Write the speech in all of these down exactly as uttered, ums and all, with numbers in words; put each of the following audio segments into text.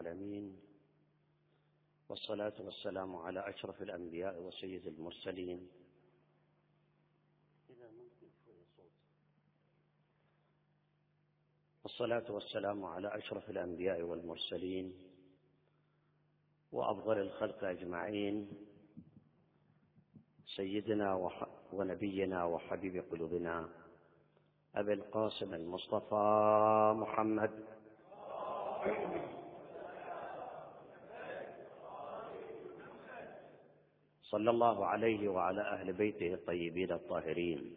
العالمين، والصلاة والسلام على أشرف الأنبياء وسيد المرسلين والصلاة والسلام على أشرف الأنبياء والمرسلين وأفضل الخلق أجمعين، سيدنا ونبينا وحبيب قلوبنا أبي القاسم المصطفى محمد صلى الله عليه وعلى أهل بيته الطيبين الطاهرين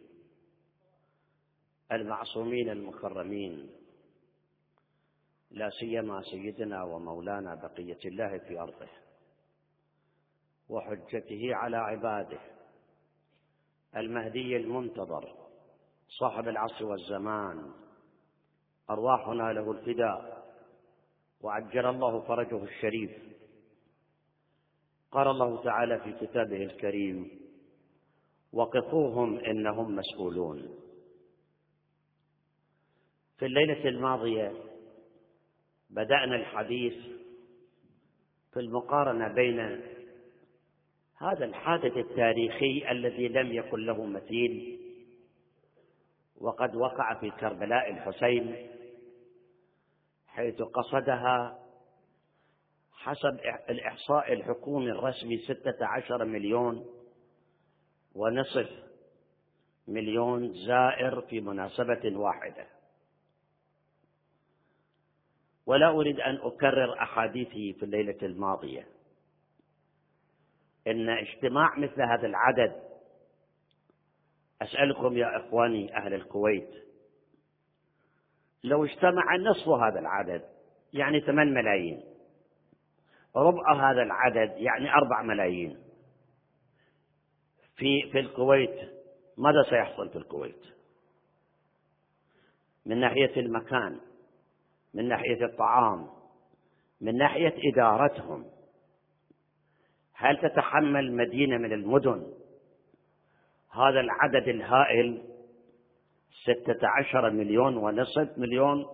المعصومين المكرمين، لا سيما سيدنا ومولانا بقية الله في أرضه وحجته على عباده المهدي المنتظر صاحب العصر والزمان، أرواحنا له الفداء وعجل الله فرجه الشريف. قال الله تعالى في كتابه الكريم: وقفوهم إنهم مسؤولون. في الليلة الماضية بدأنا الحديث في المقارنة بين هذا الحادث التاريخي الذي لم يكن له مثيل وقد وقع في كربلاء الحسين، حيث قصدها حسب الإحصاء الحكومي الرسمي ستة عشر مليون ونصف مليون زائر في مناسبة واحدة. ولا أريد أن أكرر أحاديثي في الليلة الماضية، إن اجتماع مثل هذا العدد، أسألكم يا إخواني أهل الكويت، لو اجتمع نصف هذا العدد يعني ثمان ملايين، ربع هذا العدد يعني أربع ملايين في في الكويت، ماذا سيحصل في الكويت من ناحية المكان، من ناحية الطعام، من ناحية إدارتهم؟ هل تتحمل مدينة من المدن هذا العدد الهائل ستة عشر مليون ونصف مليون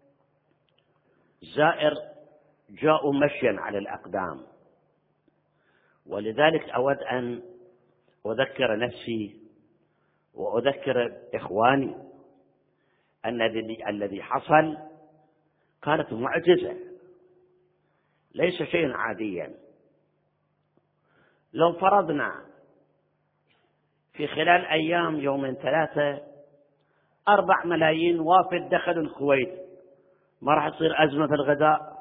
زائر جاءوا مشيا على الأقدام؟ ولذلك أود أن أذكر نفسي وأذكر إخواني أن الذي حصل كانت معجزة، ليس شيئا عاديا. لو فرضنا في خلال أيام يومين ثلاثة أربع ملايين وافد دخلوا الكويت، ما راح تصير أزمة في الغذاء؟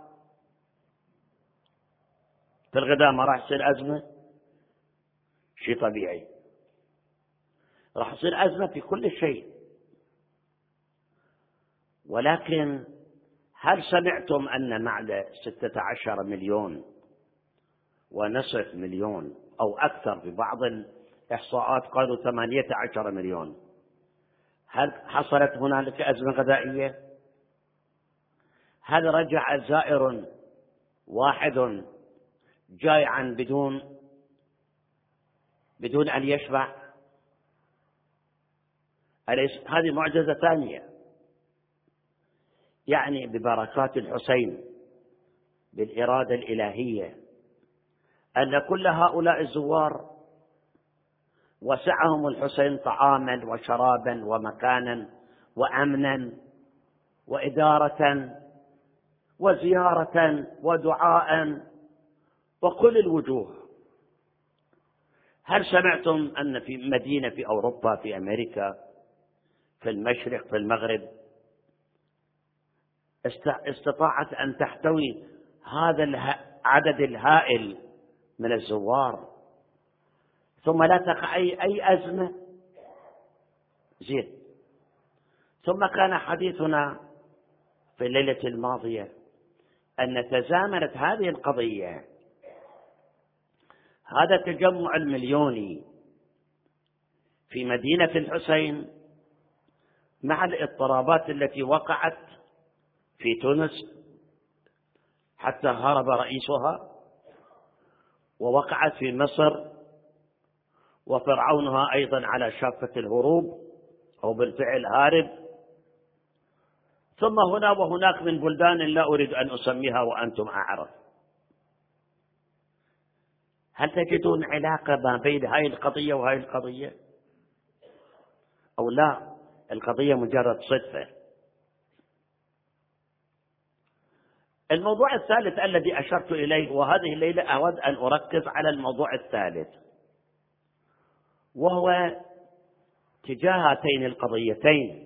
في الغذاء ما راح تصير أزمة، شيء طبيعي. راح تصير أزمة في كل شيء. ولكن هل سمعتم أن معدة ستة عشر مليون ونصف مليون أو أكثر، في بعض الإحصاءات قالوا ثمانية عشر مليون، هل حصلت هنالك أزمة غذائية؟ هل رجع زائر واحد جائعا بدون بدون أن يشبع؟ هذه معجزة ثانية. يعني ببركات الحسين، بالإرادة الإلهية، أن كل هؤلاء الزوار وسعهم الحسين طعاما وشرابا ومكانا وأمنا وإدارة وزيارة ودعاء وكل الوجوه. هل سمعتم أن في مدينة في أوروبا، في أمريكا، في المشرق، في المغرب، استطاعت أن تحتوي هذا العدد الهائل من الزوار ثم لا تقع أي, أي أزمة؟ زين. ثم كان حديثنا في الليلة الماضية أن تزامنت هذه القضية، هذا التجمع المليوني في مدينة الحسين، مع الاضطرابات التي وقعت في تونس حتى هرب رئيسها، ووقعت في مصر وفرعونها أيضا على شافة الهروب أو بالفعل هارب، ثم هنا وهناك من بلدان لا أريد أن أسميها وأنتم أعرف. هل تجدون علاقة ما بين هذه القضية وهذه القضية أو لا؟ القضية مجرد صدفة. الموضوع الثالث الذي أشرت إليه، وهذه الليلة أود أن أركز على الموضوع الثالث، وهو تجاه هاتين القضيتين: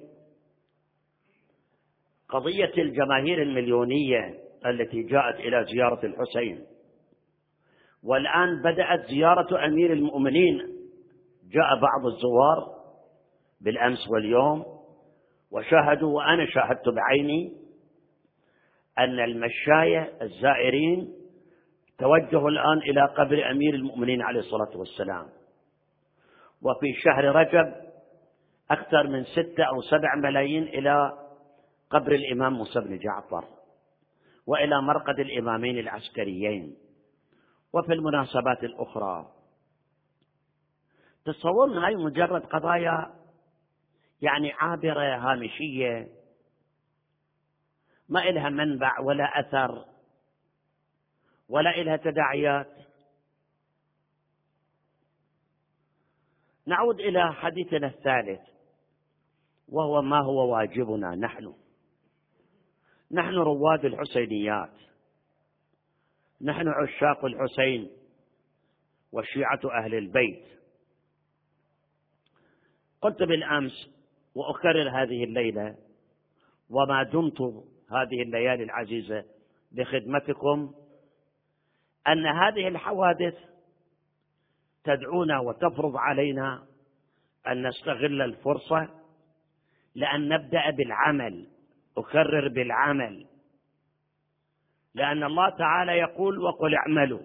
قضية الجماهير المليونية التي جاءت إلى زيارة الحسين، والآن بدأت زيارة أمير المؤمنين. جاء بعض الزوار بالأمس واليوم وشاهدوا، وأنا شاهدت بعيني، أن المشاية الزائرين توجهوا الآن إلى قبر أمير المؤمنين عليه الصلاة والسلام. وفي شهر رجب أكثر من ستة أو سبع ملايين إلى قبر الإمام موسى بن جعفر، وإلى مرقد الإمامين العسكريين، وفي المناسبات الأخرى. تصورون هاي مجرد قضايا يعني عابرة هامشية، ما إلها منبع ولا أثر ولا إلها تداعيات. نعود إلى حديثنا الثالث، وهو ما هو واجبنا نحن نحن رواد الحسينيات، نحن عشاق الحسين وشيعة أهل البيت. قلت بالأمس وأكرر هذه الليلة وما دمت هذه الليالي العزيزة بخدمتكم، أن هذه الحوادث تدعونا وتفرض علينا أن نستغل الفرصة لأن نبدأ بالعمل. أكرر بالعمل، لأن الله تعالى يقول: وقل اعملوا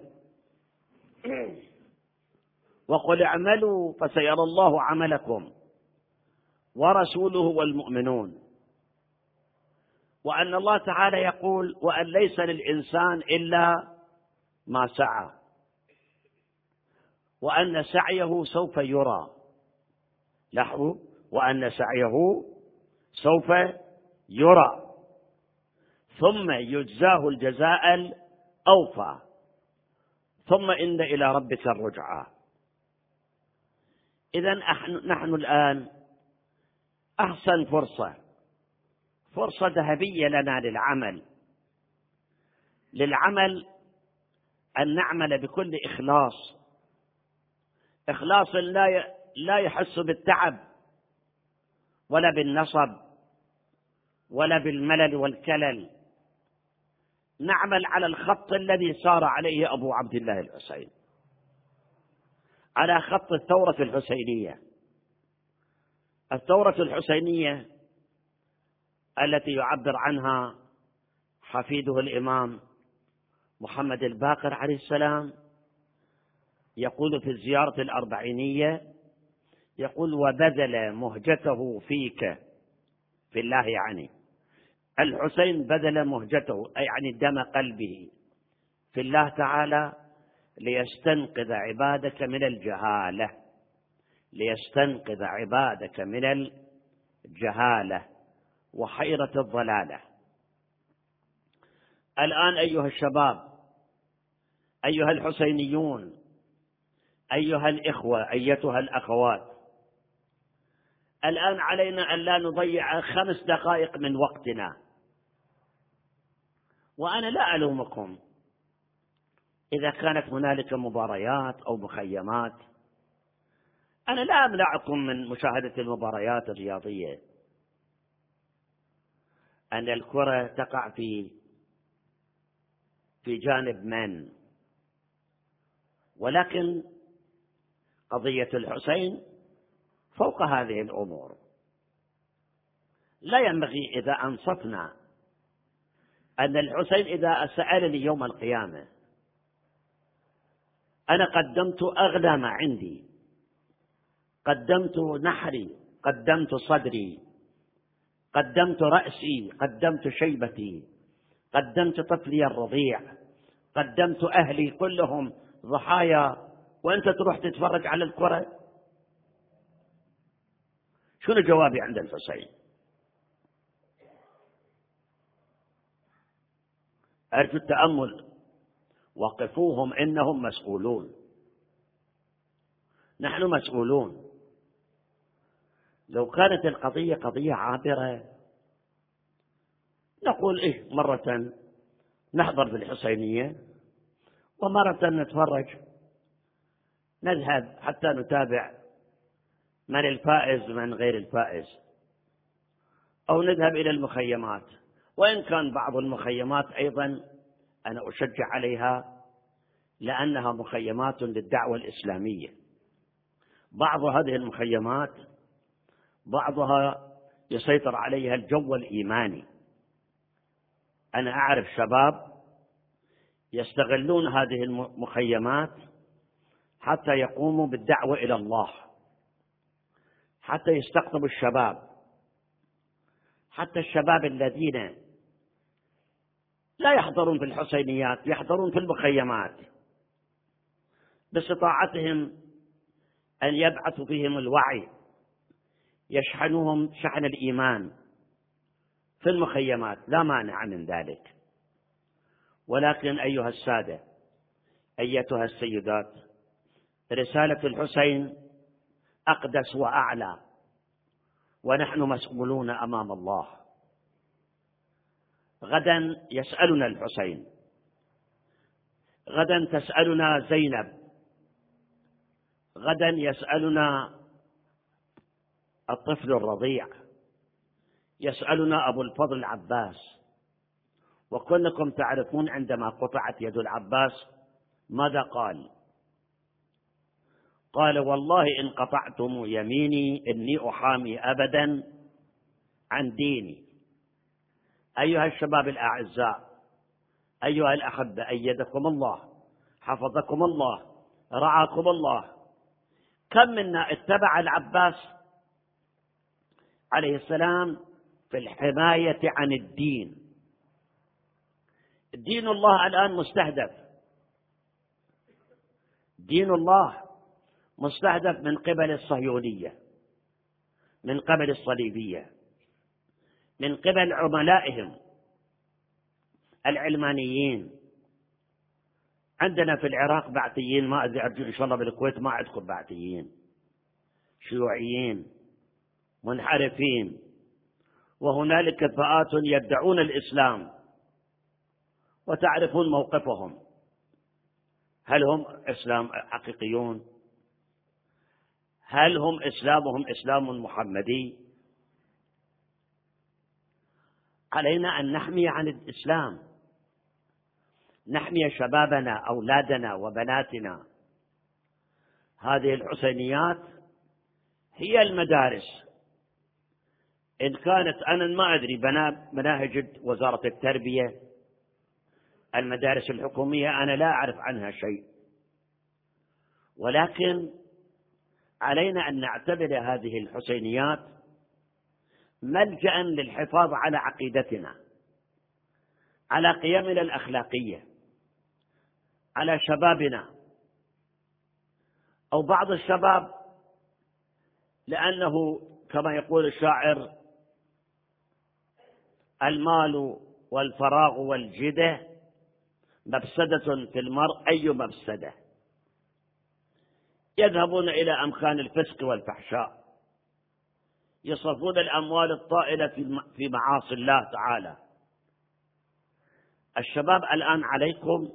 وقل اعملوا فسيرى الله عملكم ورسوله والمؤمنون. وأن الله تعالى يقول: وأن ليس للإنسان إلا ما سعى، وأن سعيه سوف يرى. لاحظوا: وأن سعيه سوف يرى ثم يجزاه الجزاء الأوفى ثم إن إلى ربك الرجعى. إذن نحن الآن أحسن فرصة فرصة ذهبية لنا للعمل للعمل أن نعمل بكل إخلاص، إخلاص لا لا يحس بالتعب ولا بالنصب ولا بالملل والكلل. نعمل على الخط الذي سار عليه أبو عبد الله الحسين، على خط الثورة الحسينية. الثورة الحسينية التي يعبر عنها حفيده الإمام محمد الباقر عليه السلام، يقول في الزيارة الأربعينية، يقول: وبذل مهجته فيك، في الله يعني. الحسين بذل مهجته، أي يعني دم قلبه في الله تعالى، ليستنقذ عبادك من الجهالة ليستنقذ عبادك من الجهالة وحيرة الضلالة. الآن أيها الشباب، أيها الحسينيون، أيها الإخوة، أيتها الأخوات، الآن علينا أن لا نضيع خمس دقائق من وقتنا. وأنا لا ألومكم إذا كانت هنالك مباريات أو مخيمات، أنا لا أمنعكم من مشاهدة المباريات الرياضية. أن الكرة تقع في في جانب من، ولكن قضية الحسين فوق هذه الأمور. لا ينبغي إذا أنصفنا أن الحسين إذا سألني يوم القيامة: أنا قدمت أغلى ما عندي، قدمت نحري، قدمت صدري، قدمت رأسي، قدمت شيبتي، قدمت طفلي الرضيع، قدمت أهلي كلهم ضحايا، وأنت تروح تتفرج على الكرة، شنو جوابي عند الحسين؟ أرجو التأمل، وقفوهم إنهم مسؤولون، نحن مسؤولون. لو كانت القضية قضية عابرة نقول إيه، مرة نحضر في الحسينية ومرة نتفرج، نذهب حتى نتابع من الفائز من غير الفائز، أو نذهب إلى المخيمات. وإن كان بعض المخيمات أيضا أنا أشجع عليها لأنها مخيمات للدعوة الإسلامية. بعض هذه المخيمات بعضها يسيطر عليها الجو الإيماني. أنا أعرف شباب يستغلون هذه المخيمات حتى يقوموا بالدعوة إلى الله، حتى يستقطبوا الشباب، حتى الشباب الذين لا يحضرون في الحسينيات يحضرون في المخيمات، باستطاعتهم أن يبعثوا فيهم الوعي، يشحنهم شحن الإيمان في المخيمات، لا مانع من ذلك. ولكن أيها السادة، أيتها السيدات، رسالة الحسين أقدس وأعلى، ونحن مسؤولون أمام الله. غدا يسألنا الحسين، غدا تسألنا زينب، غدا يسألنا الطفل الرضيع، يسألنا أبو الفضل العباس. وكلكم تعرفون عندما قطعت يد العباس ماذا قال؟ قال: والله إن قطعتم يميني إني أحامي أبدا عن ديني. أيها الشباب الأعزاء، أيها الأحبة، أيدكم الله، حفظكم الله، رعاكم الله. كم منا اتبع العباس عليه السلام في الحماية عن الدين؟ دين الله الآن مستهدف، دين الله مستهدف من قبل الصهيونية، من قبل الصليبية، من قبل عملائهم العلمانيين. عندنا في العراق بعثيين، ما أدري، أرجو إن شاء الله بالكويت ما عندكم بعثيين، شيوعيين منحرفين، وهنالك فئات يدعون الإسلام وتعرفون موقفهم. هل هم إسلام حقيقيون؟ هل هم إسلامهم إسلام محمدي؟ علينا أن نحمي عن الإسلام، نحمي شبابنا، أولادنا وبناتنا. هذه الحسينيات هي المدارس. إن كانت، أنا ما أدري، مناهج وزارة التربية، المدارس الحكومية، أنا لا أعرف عنها شيء، ولكن علينا أن نعتبر هذه الحسينيات ملجأ للحفاظ على عقيدتنا، على قيمنا الأخلاقية، على شبابنا. أو بعض الشباب لأنه كما يقول الشاعر: المال والفراغ والجدة مفسدة في المرء أي مفسدة، يذهبون إلى أمكان الفسق والفحشاء، يصرفون الأموال الطائلة في معاصي الله تعالى. الشباب الآن عليكم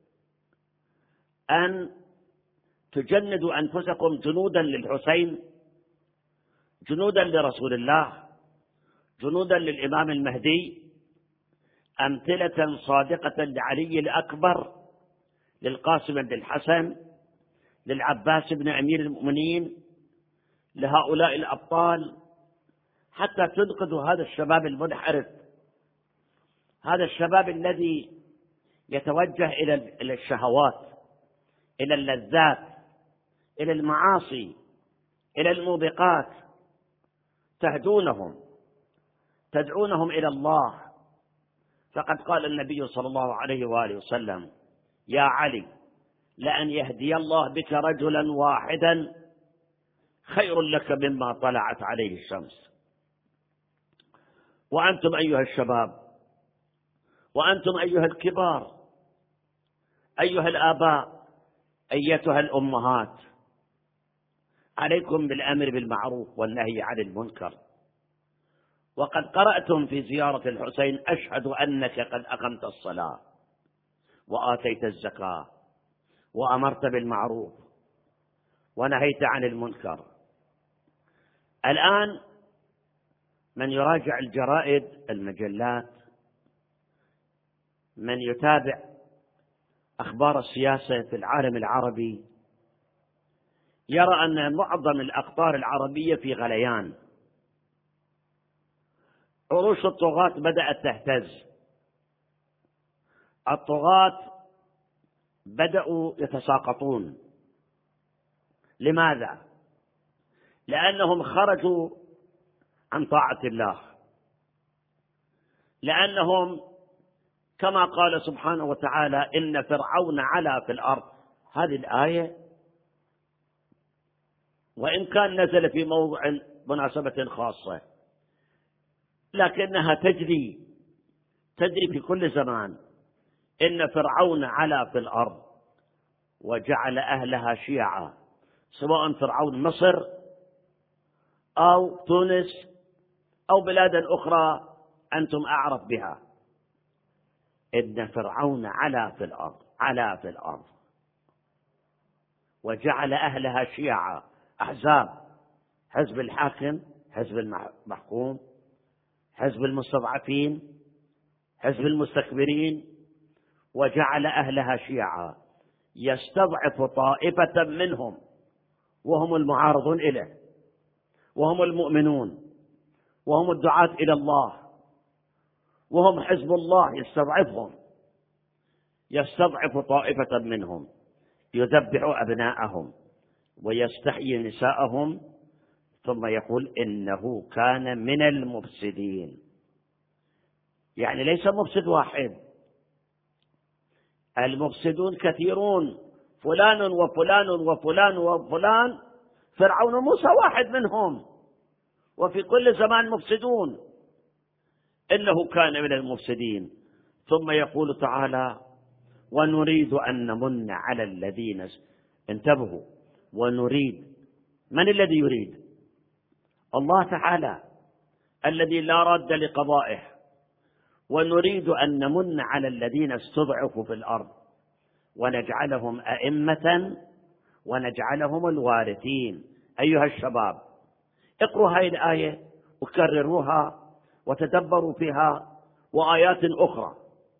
أن تجندوا أنفسكم جنودا للحسين، جنودا لرسول الله، جنودا للإمام المهدي، أمثلة صادقة لعلي الأكبر، للقاسم بن الحسن، للعباس بن أمير المؤمنين، لهؤلاء الأبطال، حتى تنقذوا هذا الشباب المنحرف، هذا الشباب الذي يتوجه إلى الشهوات، إلى اللذات، إلى المعاصي، إلى الموبقات. تهدونهم، تدعونهم إلى الله. فقد قال النبي صلى الله عليه وآله وسلم: يا علي، لأن يهدي الله بك رجلا واحدا خير لك مما طلعت عليه الشمس. وأنتم أيها الشباب، وأنتم أيها الكبار، أيها الآباء، أيتها الأمهات، عليكم بالأمر بالمعروف والنهي عن المنكر. وقد قرأتم في زيارة الحسين: أشهد أنك قد أقمت الصلاة وآتيت الزكاة وأمرت بالمعروف ونهيت عن المنكر. الآن من يراجع الجرائد، المجلات، من يتابع أخبار السياسة في العالم العربي، يرى أن معظم الأقطار العربية في غليان. عروش الطغاة بدأت تهتز، الطغاة بدأوا يتساقطون. لماذا؟ لأنهم خرجوا عن طاعة الله، لأنهم كما قال سبحانه وتعالى: إن فرعون علا في الأرض. هذه الآية وإن كان نزل في موضع مناسبة خاصة، لكنها تجري تجري في كل زمان. إن فرعون علا في الأرض وجعل أهلها شيعا، سواء فرعون مصر أو تونس أو بلاد أخرى أنتم أعرف بها. إن فرعون علا في الأرض علا في الأرض وجعل أهلها شيعا، أحزاب: حزب الحاكم، حزب المحكوم، حزب المستضعفين، حزب المستكبرين، وجعل أهلها شيعا يستضعف طائفة منهم وهم المعارضون إليه، وهم المؤمنون، وهم الدعاة إلى الله، وهم حزب الله. يستضعفهم، يستضعف طائفة منهم، يذبح أبناءهم ويستحيي نساءهم، ثم يقول: إنه كان من المفسدين. يعني ليس مفسد واحد، المفسدون كثيرون، فلان وفلان وفلان وفلان. فرعون وموسى واحد منهم، وفي كل زمان مفسدون. إنه كان من المفسدين. ثم يقول تعالى: ونريد أن نمن على الذين. انتبهوا، ونريد. من الذي يريد؟ الله تعالى الذي لا راد لقضائه. ونريد أن نمن على الذين استضعفوا في الأرض ونجعلهم أئمة ونجعلهم الوارثين. أيها الشباب، اقروا هذه الآية وكرروها وتدبروا فيها، وآيات أخرى.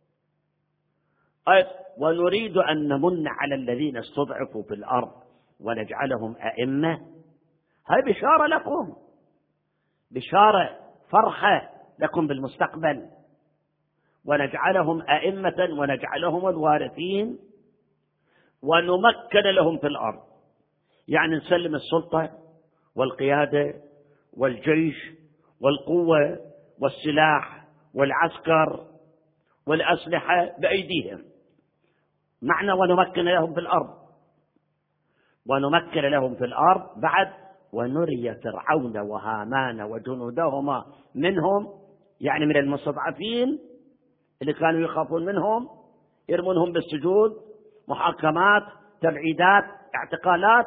آية: ونريد أن نمن على الذين استضعفوا في الأرض ونجعلهم أئمة. هذه بشارة لكم، بشارة، فرحة لكم بالمستقبل. ونجعلهم أئمة ونجعلهم الوارثين ونمكن لهم في الأرض. يعني نسلم السلطة والقيادة والجيش والقوة والسلاح والعسكر والأسلحة بأيديهم. معنى ونمكن لهم في الأرض، ونمكن لهم في الأرض بعد ونري فرعون وهامان وجنودهما منهم، يعني من المستضعفين اللي كانوا يخافون منهم، يرمونهم بالسجود، محاكمات، تبعيدات، اعتقالات.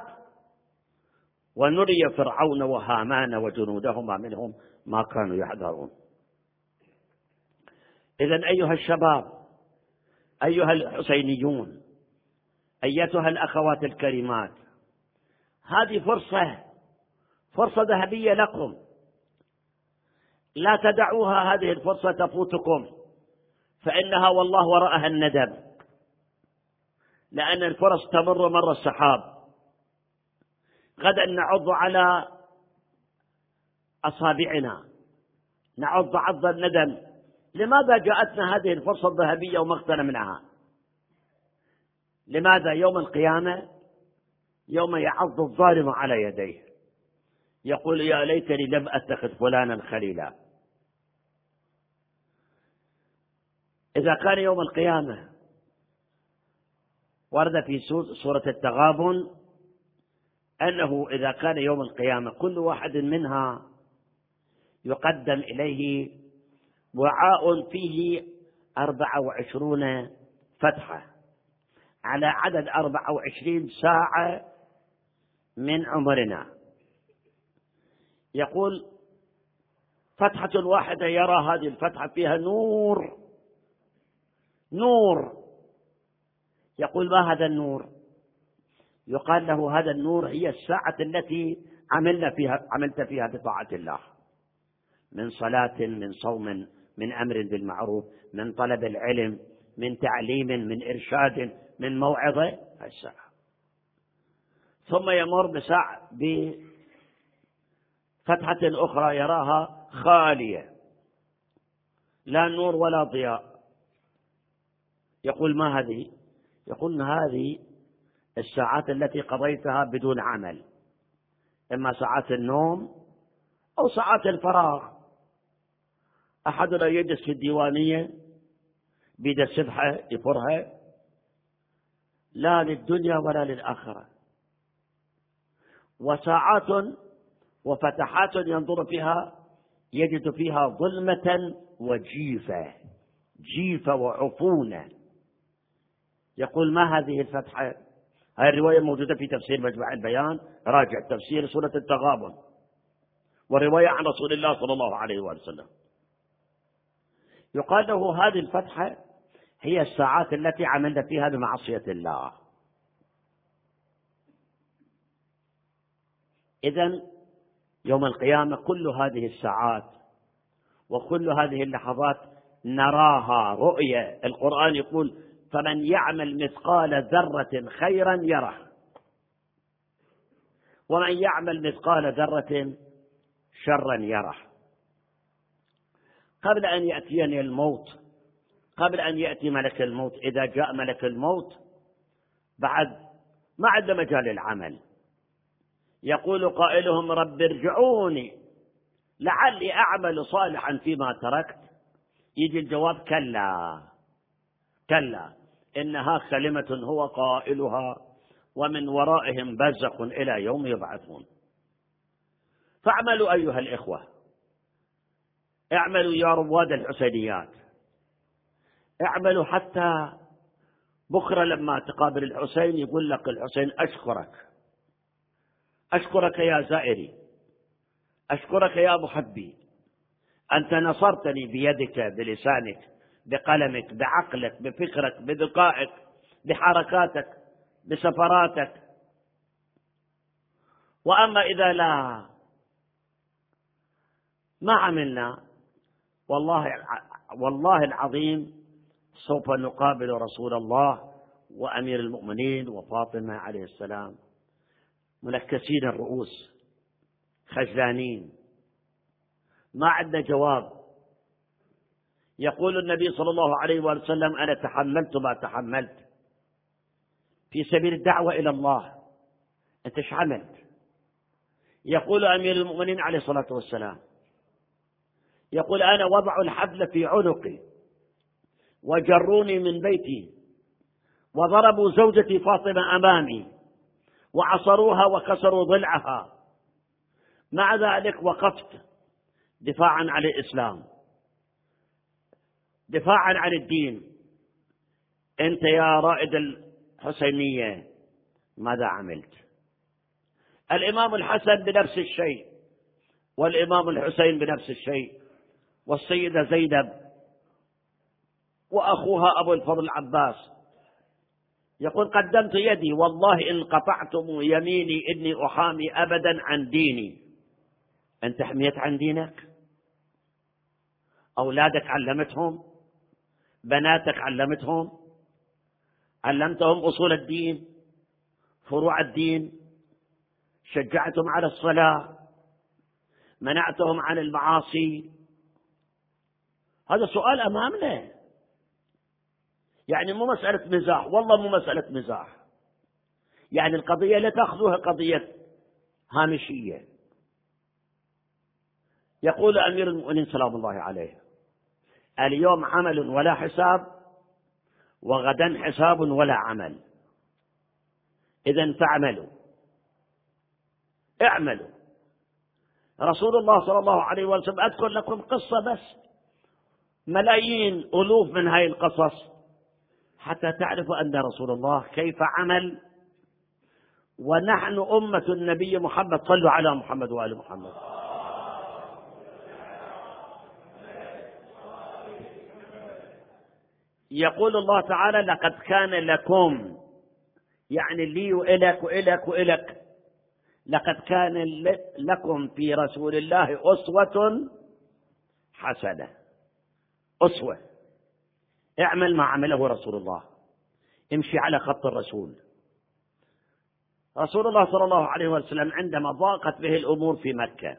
ونري فرعون وهامان وجنودهما منهم ما كانوا يحذرون. إذن أيها الشباب، أيها الحسينيون، أيتها الأخوات الكريمات، هذه فرصة فرصة ذهبية لكم، لا تدعوها هذه الفرصة تفوتكم، فإنها والله وراءها الندم، لأن الفرص تمر مر السحاب. غدا نعض على أصابعنا، نعض عض الندم. لماذا جاءتنا هذه الفرصة الذهبية وما اغتنمناها؟ لماذا؟ يوم القيامة، يوم يعض الظالم على يديه يقول: يا ليتني لم أتخذ فلانا خليلا. إذا كان يوم القيامة، ورد في سورة التغابن أنه إذا كان يوم القيامة كل واحد منها يقدم إليه وعاء فيه أربعة وعشرون فتحة على عدد أربعة وعشرين ساعة من عمرنا. يقول فتحة واحدة يرى هذه الفتحة فيها نور نور. يقول ما هذا النور؟ يقال له هذا النور هي الساعة التي عملنا فيها عملت فيها بطاعة الله، من صلاة، من صوم، من أمر بالمعروف، من طلب العلم، من تعليم، من إرشاد، من موعظة. الساعة ثم يمر بساعة بفتحة أخرى يراها خالية، لا نور ولا ضياء. يقول ما هذه؟ يقول هذه الساعات التي قضيتها بدون عمل، إما ساعات النوم أو ساعات الفراغ. أحدنا يجلس في الديوانية بيد السبحة يفرها، لا للدنيا ولا للآخرة، وساعات وفتحات ينظر فيها يجد فيها ظلمة وجيفة، جيفة وعفونة. يقول ما هذه الفتحة؟ هذه الرواية موجودة في تفسير مجمع البيان، راجع تفسير سورة التغابن، ورواية عن رسول الله صلى الله عليه وسلم. يقال له هذه الفتحة هي الساعات التي عملنا فيها بمعصية الله. إذن يوم القيامة كل هذه الساعات وكل هذه اللحظات نراها رؤية. القرآن يقول فمن يعمل مثقال ذرة خيرا يره، ومن يعمل مثقال ذرة شرا يره. قبل أن يأتيني الموت، قبل أن يأتي ملك الموت، إذا جاء ملك الموت بعد ما عد مجال العمل، يقول قائلهم رب ارجعوني لعلي أعمل صالحا فيما تركت. يجي الجواب كلا كلا إنها كلمة هو قائلها ومن ورائهم برزخ إلى يوم يبعثون. فاعملوا أيها الإخوة، اعملوا يا رواد الحسينيات، اعملوا حتى بكرة لما تقابل الحسين يقول لك الحسين أشكرك، أشكرك يا زائري، أشكرك يا محبي، أنت نصرتني بيدك، بلسانك، بقلمك، بعقلك، بفكرك، بذكائك، بحركاتك، بسفراتك. وأما إذا لا ما عملنا، والله والله العظيم سوف نقابل رسول الله وأمير المؤمنين وفاطمة عليه السلام منكسين الرؤوس خجلانين، ما عندنا جواب. يقول النبي صلى الله عليه وسلم أنا تحملت ما تحملت في سبيل الدعوة إلى الله، أنت ايش عملت؟ يقول أمير المؤمنين عليه الصلاة والسلام، يقول أنا وضع الحبل في عنقي وجروني من بيتي وضربوا زوجتي فاطمة أمامي وعصروها وكسروا ضلعها، مع ذلك وقفت دفاعا عن الإسلام، دفاعا عن الدين. أنت يا رائد الحسينية ماذا عملت؟ الإمام الحسن بنفس الشيء، والإمام الحسين بنفس الشيء، والسيدة زينب وأخوها أبو الفضل العباس. يقول قدمت يدي والله إن قطعتم يميني إني أحامي أبدا عن ديني. أنت حميت عن دينك؟ أولادك علمتهم؟ بناتك علمتهم؟ علمتهم أصول الدين، فروع الدين، شجعتهم على الصلاة، منعتهم عن المعاصي؟ هذا سؤال أمامنا، يعني مو مسألة مزاح، والله مو مسألة مزاح. يعني القضية لا تأخذوها قضية هامشية. يقول أمير المؤمنين سلام الله عليه اليوم عمل ولا حساب، وغدا حساب ولا عمل. إذن فاعملوا، اعملوا. رسول الله صلى الله عليه وسلم أذكر لكم قصة بس ملايين ألوف من هاي القصص حتى تعرفوا أن رسول الله كيف عمل، ونحن أمة النبي محمد. صلوا على محمد وآل محمد. يقول الله تعالى: لقد كان لكم، يعني لي وإلك وإلك وإلك، لقد كان لكم في رسول الله أسوة حسنة. أسوة، اعمل ما عمله رسول الله، امشي على خط الرسول. رسول الله صلى الله عليه وسلم عندما ضاقت به الأمور في مكة،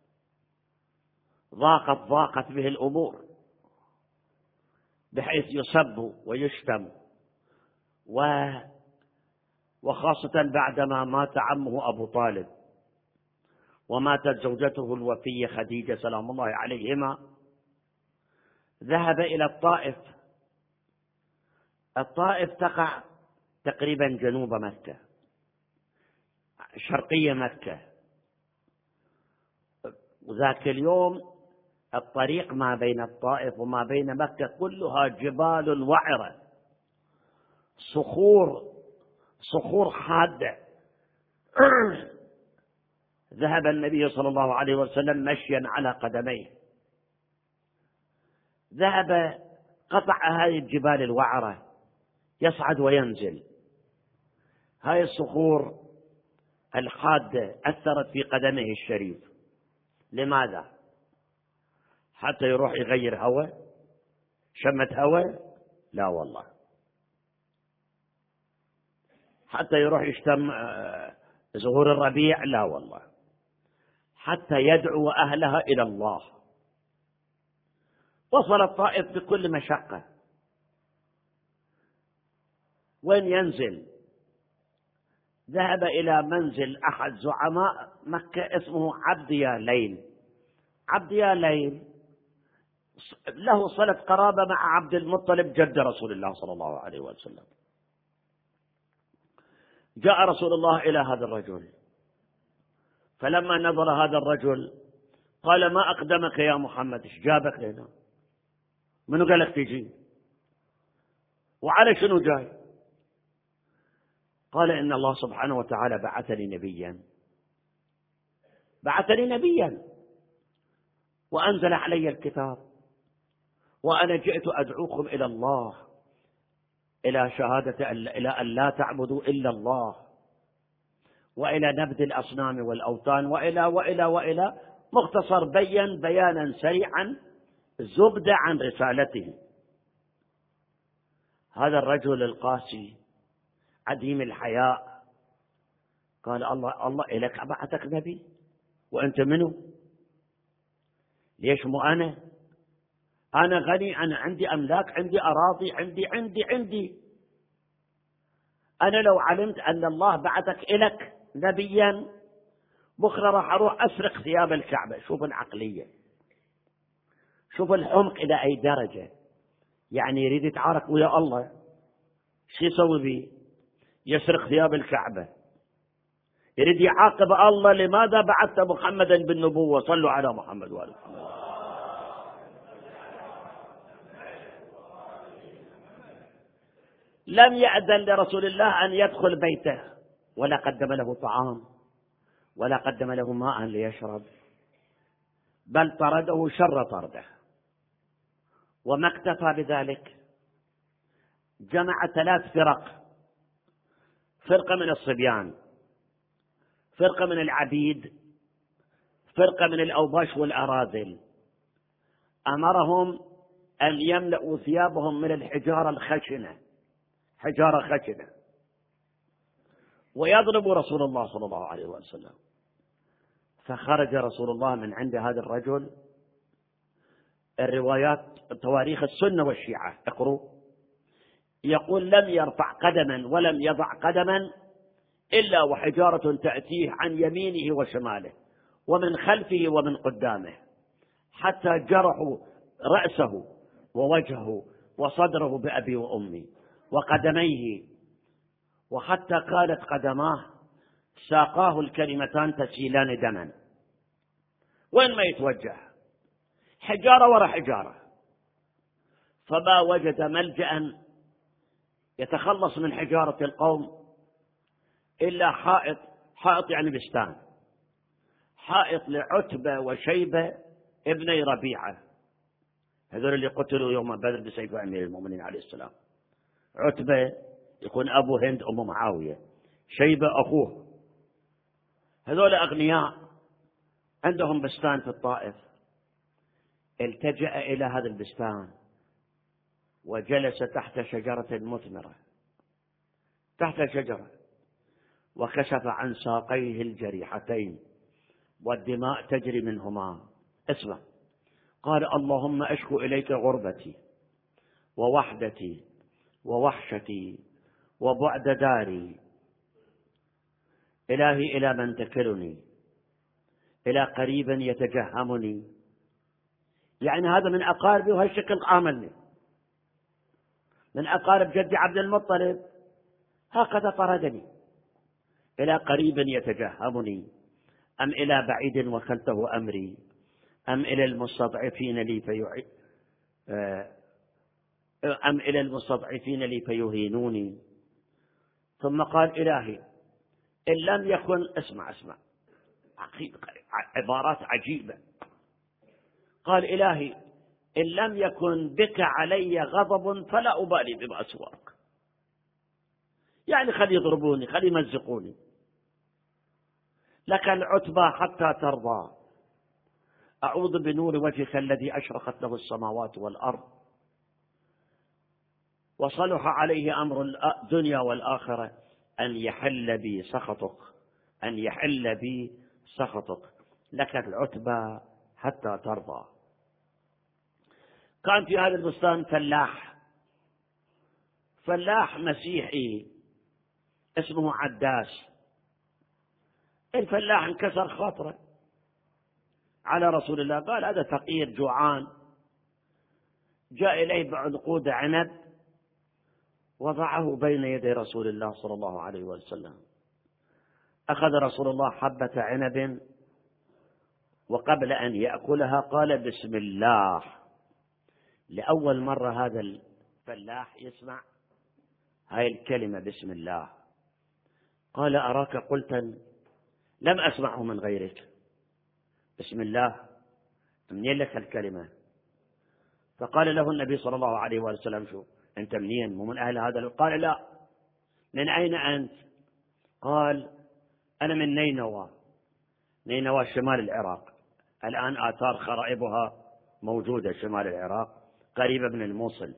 ضاقت ضاقت به الأمور بحيث يسب ويشتم، و وخاصة بعدما مات عمه أبو طالب وماتت زوجته الوفية خديجة سلام الله عليهما، ذهب إلى الطائف. الطائف تقع تقريبا جنوب مكة، شرقية مكة. وذاك اليوم الطريق ما بين الطائف وما بين مكة كلها جبال وعرة، صخور صخور حادة. ذهب النبي صلى الله عليه وسلم مشيا على قدميه، ذهب قطع هذه الجبال الوعرة، يصعد وينزل. هذه الصخور الحادة أثرت في قدمه الشريف. لماذا؟ حتى يروح يغير هواء، شمة هواء؟ لا والله. حتى يروح يشتم زهور الربيع؟ لا والله. حتى يدعو أهلها إلى الله. وصل الطائف بكل مشقة. وين ينزل؟ ذهب إلى منزل أحد زعماء مكة اسمه عبد يا ليل. عبد يا ليل له صلة قرابة مع عبد المطلب جد رسول الله صلى الله عليه وسلم. جاء رسول الله إلى هذا الرجل، فلما نظر هذا الرجل قال: ما أقدمك يا محمد؟ إيش جابك هنا؟ منو قال لك تجي؟ وعلى شنو جاي؟ قال: إن الله سبحانه وتعالى بعثني نبيا، بعثني نبيا وأنزل علي الكتاب، وأنا جئت أدعوكم إلى الله، إلى شهادة إلى أن لا تعبدوا إلا الله، وإلى نبذ الأصنام والأوثان، وإلى وإلى وإلى مختصر بين بيانا سريعا زبدة عن رسالته. هذا الرجل القاسي عديم الحياء قال: الله الله إليك أبعثك نبي وأنت منو؟ ليش مو أنا؟ أنا غني، أنا عندي أملاك، عندي أراضي، عندي عندي عندي أنا لو علمت أن الله بعثك إليك نبيا بكرة راح أروح أسرق ثياب الكعبة. شوف العقلية، شوف الحمق إلى أي درجة. يعني يريد يتعارك ويا الله، شو يسوي بيه؟ يسرق ثياب الكعبة. يريد يعاقب الله: لماذا بعثت محمدا بالنبوة؟ صلوا على محمد وآل محمد. لم يأذن لرسول الله أن يدخل بيته، ولا قدم له طعام، ولا قدم له ماء ليشرب، بل طرده شر طرده. وما اكتفى بذلك، جمع ثلاث فرق: فرقة من الصبيان، فرقة من العبيد، فرقة من الأوباش والأراذل. أمرهم أن يملأوا ثيابهم من الحجارة الخشنة، حجارة خشنة، ويضربوا رسول الله صلى الله عليه وسلم. فخرج رسول الله من عند هذا الرجل. الروايات تواريخ السنة والشيعة اقروا، يقول: لم يرفع قدما ولم يضع قدما إلا وحجارة تأتيه عن يمينه وشماله ومن خلفه ومن قدامه، حتى جرحوا رأسه ووجهه وصدره بأبي وأمي وقدميه، وحتى كانت قدماه ساقاه الكلمتان تسيلان دما. وين ما يتوجه حجارة ورا حجارة. فما وجد ملجأ يتخلص من حجارة القوم إلا حائط، حائط يعني بستان، حائط لعتبة وشيبة ابني ربيعة، هذول اللي قتلوا يوم بدر بسيف أمير المؤمنين عليه السلام. عتبة يكون أبو هند أم معاوية، شيبة أخوه، هذول أغنياء عندهم بستان في الطائف. التجأ إلى هذا البستان وجلس تحت شجرة مثمرة، تحت شجرة، وكشف عن ساقيه الجريحتين والدماء تجري منهما. اسمع، قال: اللهم أشكو إليك غربتي ووحدتي ووحشتي وبعد داري، إلهي إلى من تكلني، إلى قريب يتجهمني. يعني هذا من أقاربي وهالشكل عاملني، من أقارب جدي عبد المطلب هكذا طردني، إلى قريب يتجهمني أم إلى بعيد وكلته أمري، أم إلى المستضعفين لي في أم إلى المستضعفين لي فيهينوني. ثم قال: إلهي إن لم يكن، اسمع اسمع عبارات عجيبة، قال: إلهي إن لم يكن بك علي غضب فلا أبالي بما سواك. يعني خلي يضربوني، خلي يمزقوني، لك العتبى حتى ترضى. أعوذ بنور وجهك الذي أشرقت له السماوات والأرض وصلح عليه أمر الدنيا والآخرة، أن يحل بي سخطك، أن يحل بي سخطك، لك العتبى حتى ترضى. كان في هذا البستان فلاح، فلاح مسيحي اسمه عداس. الفلاح انكسر خاطره على رسول الله، قال: هذا فقير جوعان، جاء إليه بعنقود عنب وضعه بين يدي رسول الله صلى الله عليه وسلم. أخذ رسول الله حبة عنب، وقبل أن يأكلها قال: بسم الله. لأول مرة هذا الفلاح يسمع هاي الكلمة بسم الله. قال: أراك قلت لم أسمعه من غيرك، بسم الله منين لك الكلمة؟ فقال له النبي صلى الله عليه وسلم: شو أنت منين؟ مو من أهل هذا؟ قال: لا. من أين أنت؟ قال: أنا من نينوى. نينوى شمال العراق، الآن آثار خرائبها موجودة شمال العراق قريبة من الموصل.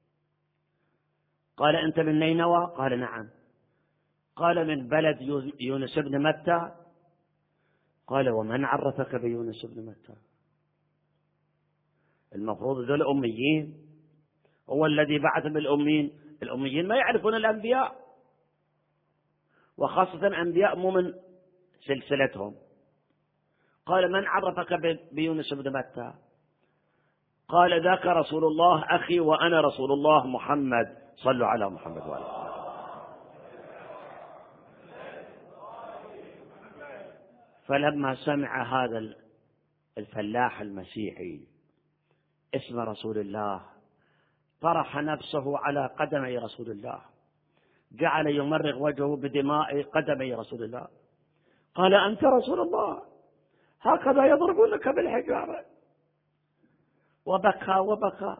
قال: أنت من نينوى؟ قال: نعم. قال: من بلد يونس بن متى؟ قال: ومن عرفك بيونس بن متى؟ المفروض ذو الأميين، هو الذي بعث بالأمين. الأميين ما يعرفون الأنبياء، وخاصة أنبياء مو من سلسلتهم. قال: من عرفك بيونس بن متى؟ قال: ذاك رسول الله أخي وأنا رسول الله محمد، صلوا على محمد وعلى. فلما سمع هذا الفلاح المسيحي اسم رسول الله طرح نفسه على قدمي رسول الله، جعل يمرغ وجهه بدماء قدمي رسول الله. قال: أنت رسول الله، هكذا يضربونك بالحجارة. وبكى وبكى.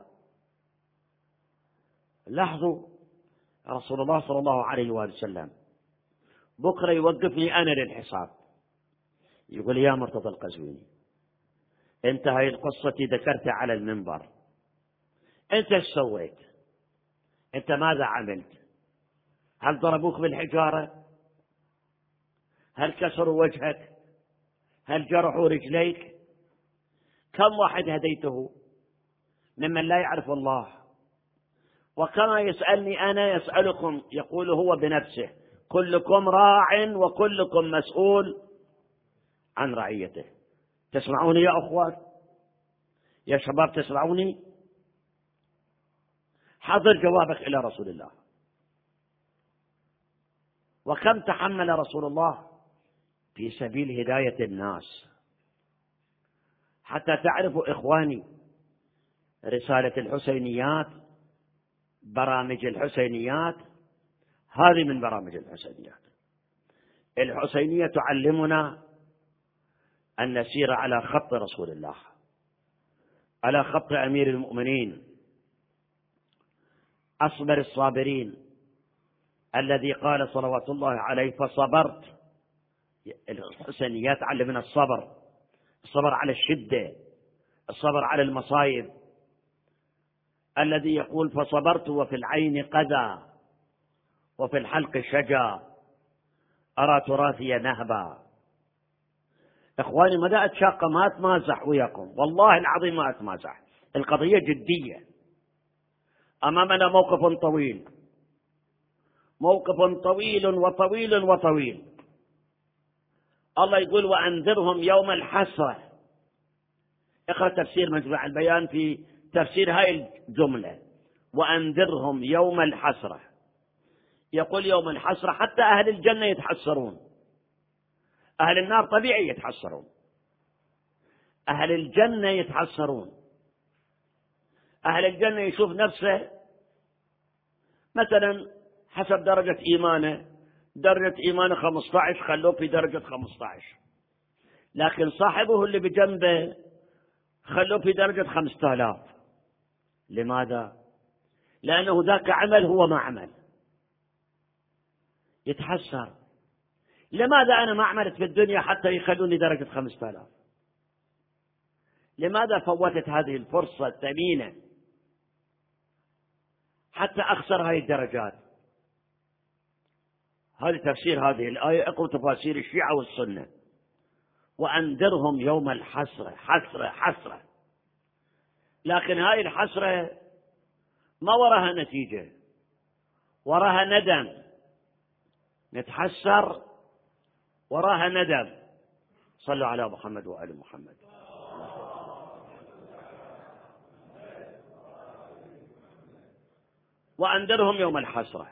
لاحظوا رسول الله صلى الله عليه وسلم بكرة يوقفني أنا للحساب، يقول: يا مرتضى القزويني، انت هاي القصة ذكرتها على المنبر، انت ايش سويت؟ انت ماذا عملت؟ هل ضربوك بالحجارة؟ هل كسروا وجهك؟ هل جرحوا رجليك؟ كم واحد هديته ممن لا يعرف الله؟ وكما يسألني أنا يسألكم، يقول هو بنفسه: كلكم راع وكلكم مسؤول عن رعيته. تسمعوني يا أخوات؟ يا شباب تسمعوني؟ حضر جوابك إلى رسول الله. وكم تحمل رسول الله في سبيل هداية الناس. حتى تعرفوا إخواني، رسالة الحسينيات، برامج الحسينيات، هذه من برامج الحسينيات. الحسينية تعلمنا أن نسير على خط رسول الله، على خط أمير المؤمنين أصبر الصابرين الذي قال صلوات الله عليه فصبرت. الحسينيات تعلمنا الصبر، الصبر على الشدة، الصبر على المصائب. الذي يقول فصبرت وفي العين قذى وفي الحلق شجا أرى تراثي نهبا. إخواني مدى أتشاقة، ما أتمازح وياكم، والله العظيم ما أتمازح، القضية جدية. أمامنا موقف طويل، موقف طويل وطويل وطويل. الله يقول وأنذرهم يوم الحسرة. اقرأ تفسير مجمع البيان في تفسير هاي الجملة، وأنذرهم يوم الحسرة. يقول يوم الحسرة حتى أهل الجنة يتحسرون، أهل النار طبيعي يتحسرون، أهل الجنة يتحسرون. أهل الجنة يشوف نفسه مثلا حسب درجة إيمانه، درجة إيمانه خمسة عشر خلوه في درجة خمسة عشر، لكن صاحبه اللي بجنبه خلوه في درجة خمسة آلاف. لماذا؟ لأنه ذاك عمل هو ما عمل، يتحسر. لماذا أنا ما عملت في الدنيا حتى يخلوني درجة خمسة آلاف؟ لماذا فوتت هذه الفرصة الثمينة حتى أخسر هذه الدرجات؟ هذا تفسير هذه الآية. اقرأ تفاسير الشيعة والسنة. وأنذرهم يوم الحسرة، حسرة حسرة. لكن هذه الحسرة ما وراها نتيجة، وراها ندم. نتحسر وراها ندم. صلوا على محمد وآل محمد. وأنذرهم يوم الحسرة.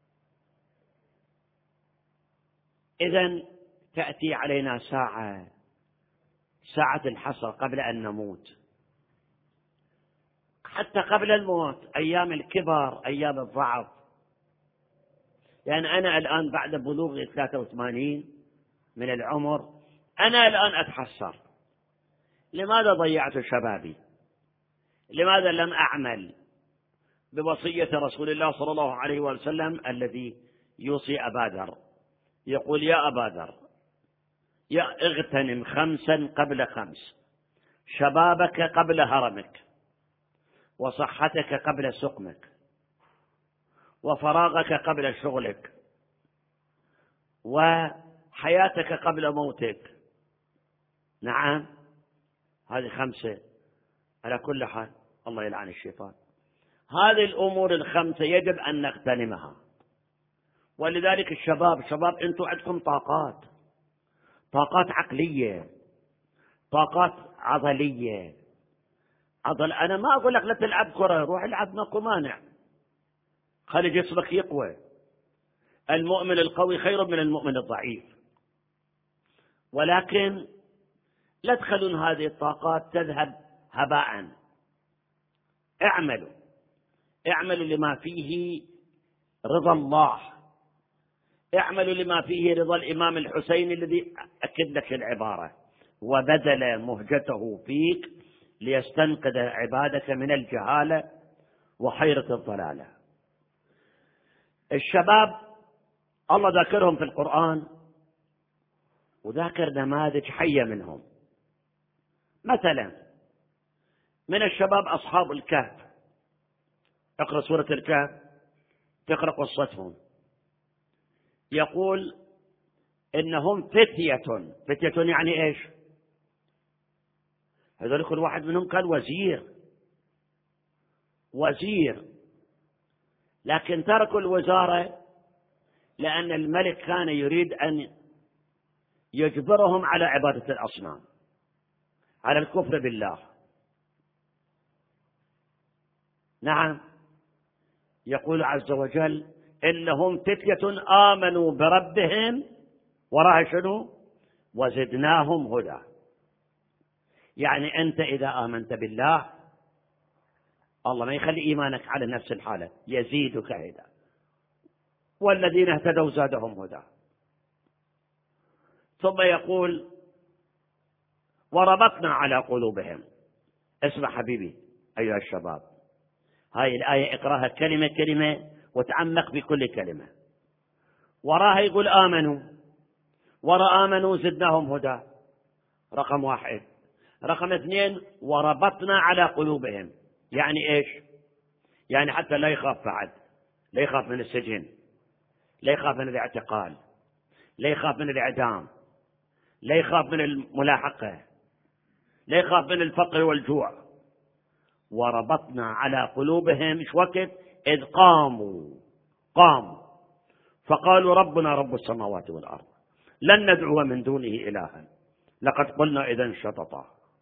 إذن تأتي علينا ساعة، ساعة الحسرة قبل أن نموت، حتى قبل الموت، أيام الكبر، أيام الضعف. يعني أنا الآن بعد بلوغ ثلاثة وثمانين من العمر، أنا الآن أتحسر. لماذا ضيعت شبابي؟ لماذا لم أعمل بوصية رسول الله صلى الله عليه وسلم الذي يوصي أبا ذر؟ يقول يا أبا ذر، يا اغتنم خمسا قبل خمس، شبابك قبل هرمك، وصحتك قبل سقمك، وفراغك قبل شغلك، وحياتك قبل موتك. نعم، هذه خمسة. على كل حال الله يلعن الشيطان. هذه الأمور الخمسة يجب أن نغتنمها. ولذلك الشباب، شباب أنتم عندكم طاقات، طاقات عقلية، طاقات عضلية. عضل أنا ما أقول لك لا تلعب كرة، روح العب، ماكو مانع، خلي جسمك يقوى. المؤمن القوي خير من المؤمن الضعيف. ولكن لا تخلون هذه الطاقات تذهب هباء. اعملوا، اعملوا لما فيه رضا الله، اعملوا لما فيه رضا الإمام الحسين الذي أكد لك العبارة: وبذل مهجته فيك ليستنقذ عبادك من الجهالة وحيرة الضلالة. الشباب الله ذاكرهم في القرآن، وذاكر نماذج حية منهم. مثلا من الشباب أصحاب الكهف، اقرأ سورة الكهف تقرأ قصتهم. يقول إنهم فتية. فتية يعني إيش؟ هذول كل واحد منهم كان وزير، وزير، لكن تركوا الوزارة لأن الملك كان يريد أن يجبرهم على عبادة الأصنام، على الكفر بالله. نعم، يقول عز وجل إنهم فتية آمنوا بربهم وراها شنو؟ وزدناهم هدى. يعني أنت إذا آمنت بالله الله ما يخلي إيمانك على نفس الحالة، يزيدك هدى، والذين اهتدوا زادهم هدى. ثم يقول وربطنا على قلوبهم. اسمع حبيبي أيها الشباب، هاي الآية اقراها كلمة كلمة وتعمق بكل كلمة. وراها يقول آمنوا، ورا آمنوا زدناهم هدى، رقم واحد. رقم اثنين وربطنا على قلوبهم، يعني إيش؟ يعني حتى لا يخاف بعد، لا يخاف من السجن، لا يخاف من الاعتقال، لا يخاف من الإعدام، لا يخاف من الملاحقة، لا يخاف من الفقر والجوع. وربطنا على قلوبهم إيش وقت؟ إذ قاموا قاموا فقالوا ربنا رب السماوات والأرض لن ندعو من دونه إلها لقد قلنا إذا شططا.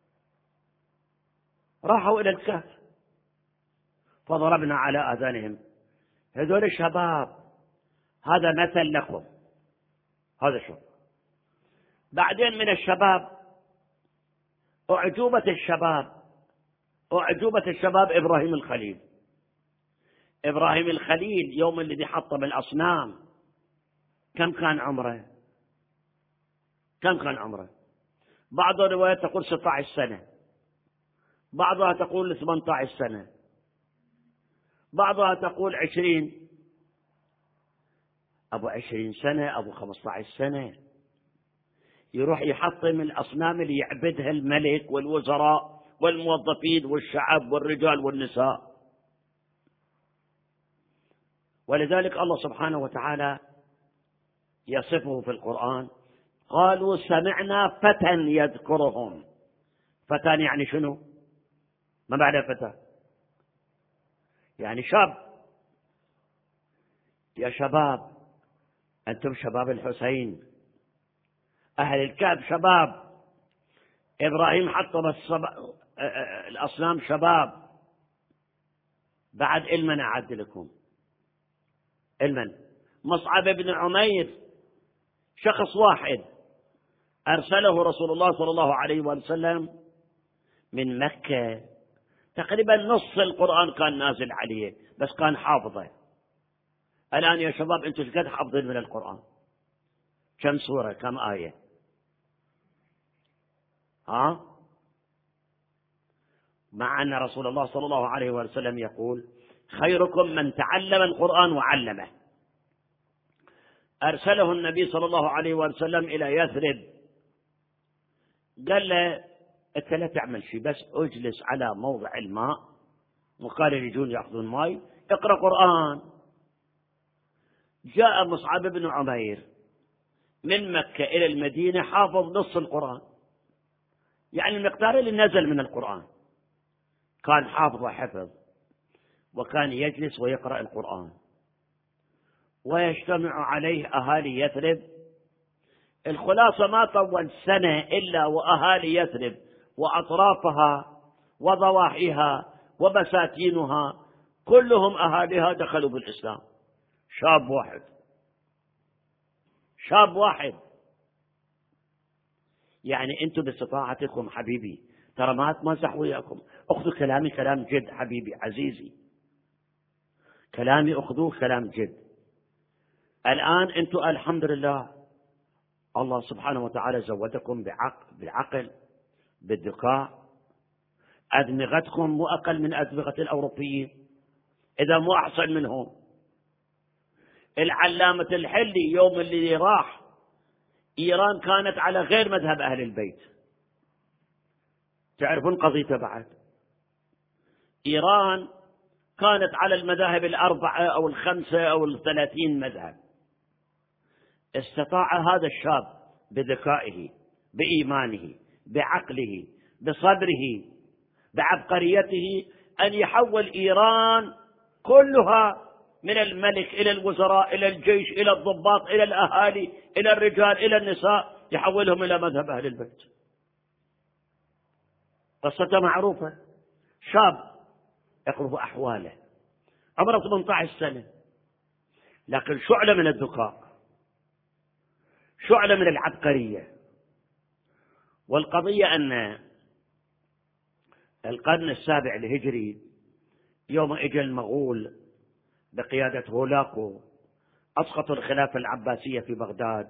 راحوا إلى الكهف فضربنا على آذانهم. هذول الشباب، هذا مثل لكم، هذا شو. بعدين من الشباب أعجوبة الشباب، أعجوبة الشباب إبراهيم الخليل. إبراهيم الخليل يوم الذي حطم الأصنام كم كان عمره؟ كم كان عمره؟ بعض الروايات تقول ستة عشر سنة، بعضها تقول ثمانية عشر سنة، بعضها تقول عشرين. أبو عشرين سنة، أبو خمسة عشر سنة، يروح يحطم الأصنام اللي يعبدها الملك والوزراء والموظفين والشعب والرجال والنساء. ولذلك الله سبحانه وتعالى يصفه في القرآن قالوا سمعنا فتى يذكرهم. فتى يعني شنو؟ ما معنى فتى؟ يعني شاب. يا شباب أنتم شباب الحسين، أهل الكهف شباب، إبراهيم حطم الأصنام شباب. بعد علما أعد لكم علما. مصعب بن عمير شخص واحد أرسله رسول الله صلى الله عليه وسلم من مكة، تقريبا نص القرآن كان نازل عليه بس كان حافظه. الآن يا شباب أنتم قد حافظين من القرآن؟ كم سورة، كم آية؟ ها؟ مع أن رسول الله صلى الله عليه وسلم يقول خيركم من تعلم القرآن وعلمه. أرسله النبي صلى الله عليه وسلم إلى يثرب، قال له أنت لا تعمل شيء، بس أجلس على موضع الماء وقال يجون يأخذون ماء، اقرأ قرآن. جاء مصعب بن عمير من مكة إلى المدينة حافظ نص القرآن، يعني المقدار اللي نزل من القرآن كان حافظ وحفظ، وكان يجلس ويقرأ القرآن ويجتمع عليه أهالي يثرب. الخلاصة ما طول سنة إلا وأهالي يثرب وأطرافها وضواحيها وبساتينها كلهم أهاليها دخلوا بالإسلام. شاب واحد، شاب واحد. يعني أنتم باستطاعتكم حبيبي، ترى ما أتمزح وياكم، أخذوا كلامي كلام جد حبيبي عزيزي، كلامي أخذوه كلام جد. الآن أنتم الحمد لله الله سبحانه وتعالى زودكم بعقل، بالعقل، بالذكاء. أدمغتكم مو أقل من أدمغة الأوروبيين، إذا مو أحسن منهم. العلامة الحلي يوم اللي راح إيران كانت على غير مذهب أهل البيت، تعرفون قضيته بعد. إيران كانت على المذاهب الأربعة أو الخمسة أو الثلاثين مذهب. استطاع هذا الشاب بذكائه، بإيمانه، بعقله، بصبره، بعبقريته أن يحول إيران كلها من الملك إلى الوزراء إلى الجيش إلى الضباط إلى الأهالي إلى الرجال إلى النساء، يحولهم إلى مذهب أهل البيت. قصته معروفة. شاب يقرب أحواله، عمره ثمانية عشر سنة، لكن شعلة من الذكاء، شعلة من العبقرية. والقضية أن القرن السابع الهجري يوم اجى المغول بقيادة هولاكو أسقطوا الخلافة العباسية في بغداد،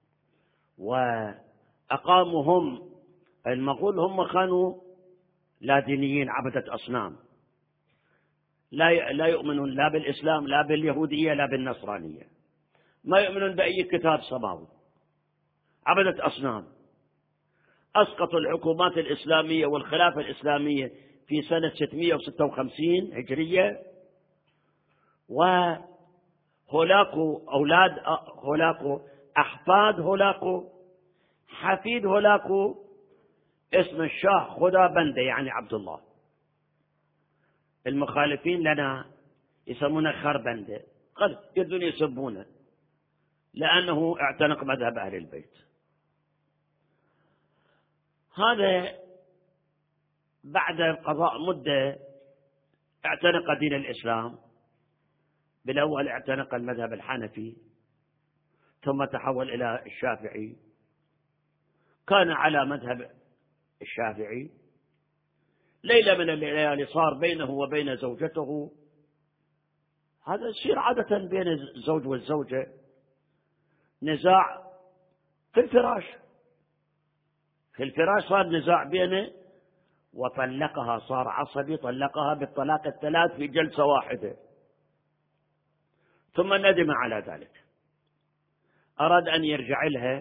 وأقاموا هم المغول، هم كانوا لا دينيين عبدة أصنام، لا لا يؤمنون لا بالإسلام لا باليهودية لا بالنصرانية، ما يؤمنون بأي كتاب سماوي، عبدة أصنام. أسقطوا الحكومات الإسلامية والخلافة الإسلامية في سنة ستمائة وستة وخمسين هجرية، وهولاكو أولاد هولاكو أحفاد هولاكو حفيد هولاكو اسم الشاه خدا بندة يعني عبد الله، المخالفين لنا يسمونه خربندة، قد يدون يسبونه لأنه اعتنق مذهب أهل البيت. هذا بعد قضاء مدة اعتنق دين الإسلام، بالأول اعتنق المذهب الحنفي ثم تحول إلى الشافعي، كان على مذهب الشافعي. ليلة من الليالي صار بينه وبين زوجته، هذا يصير عادة بين الزوج والزوجة، نزاع في الفراش، في الفراش صار نزاع بينه، وطلقها، صار عصبي، طلقها بالطلاق الثلاث في جلسة واحدة، ثم ندم على ذلك، أراد أن يرجع لها.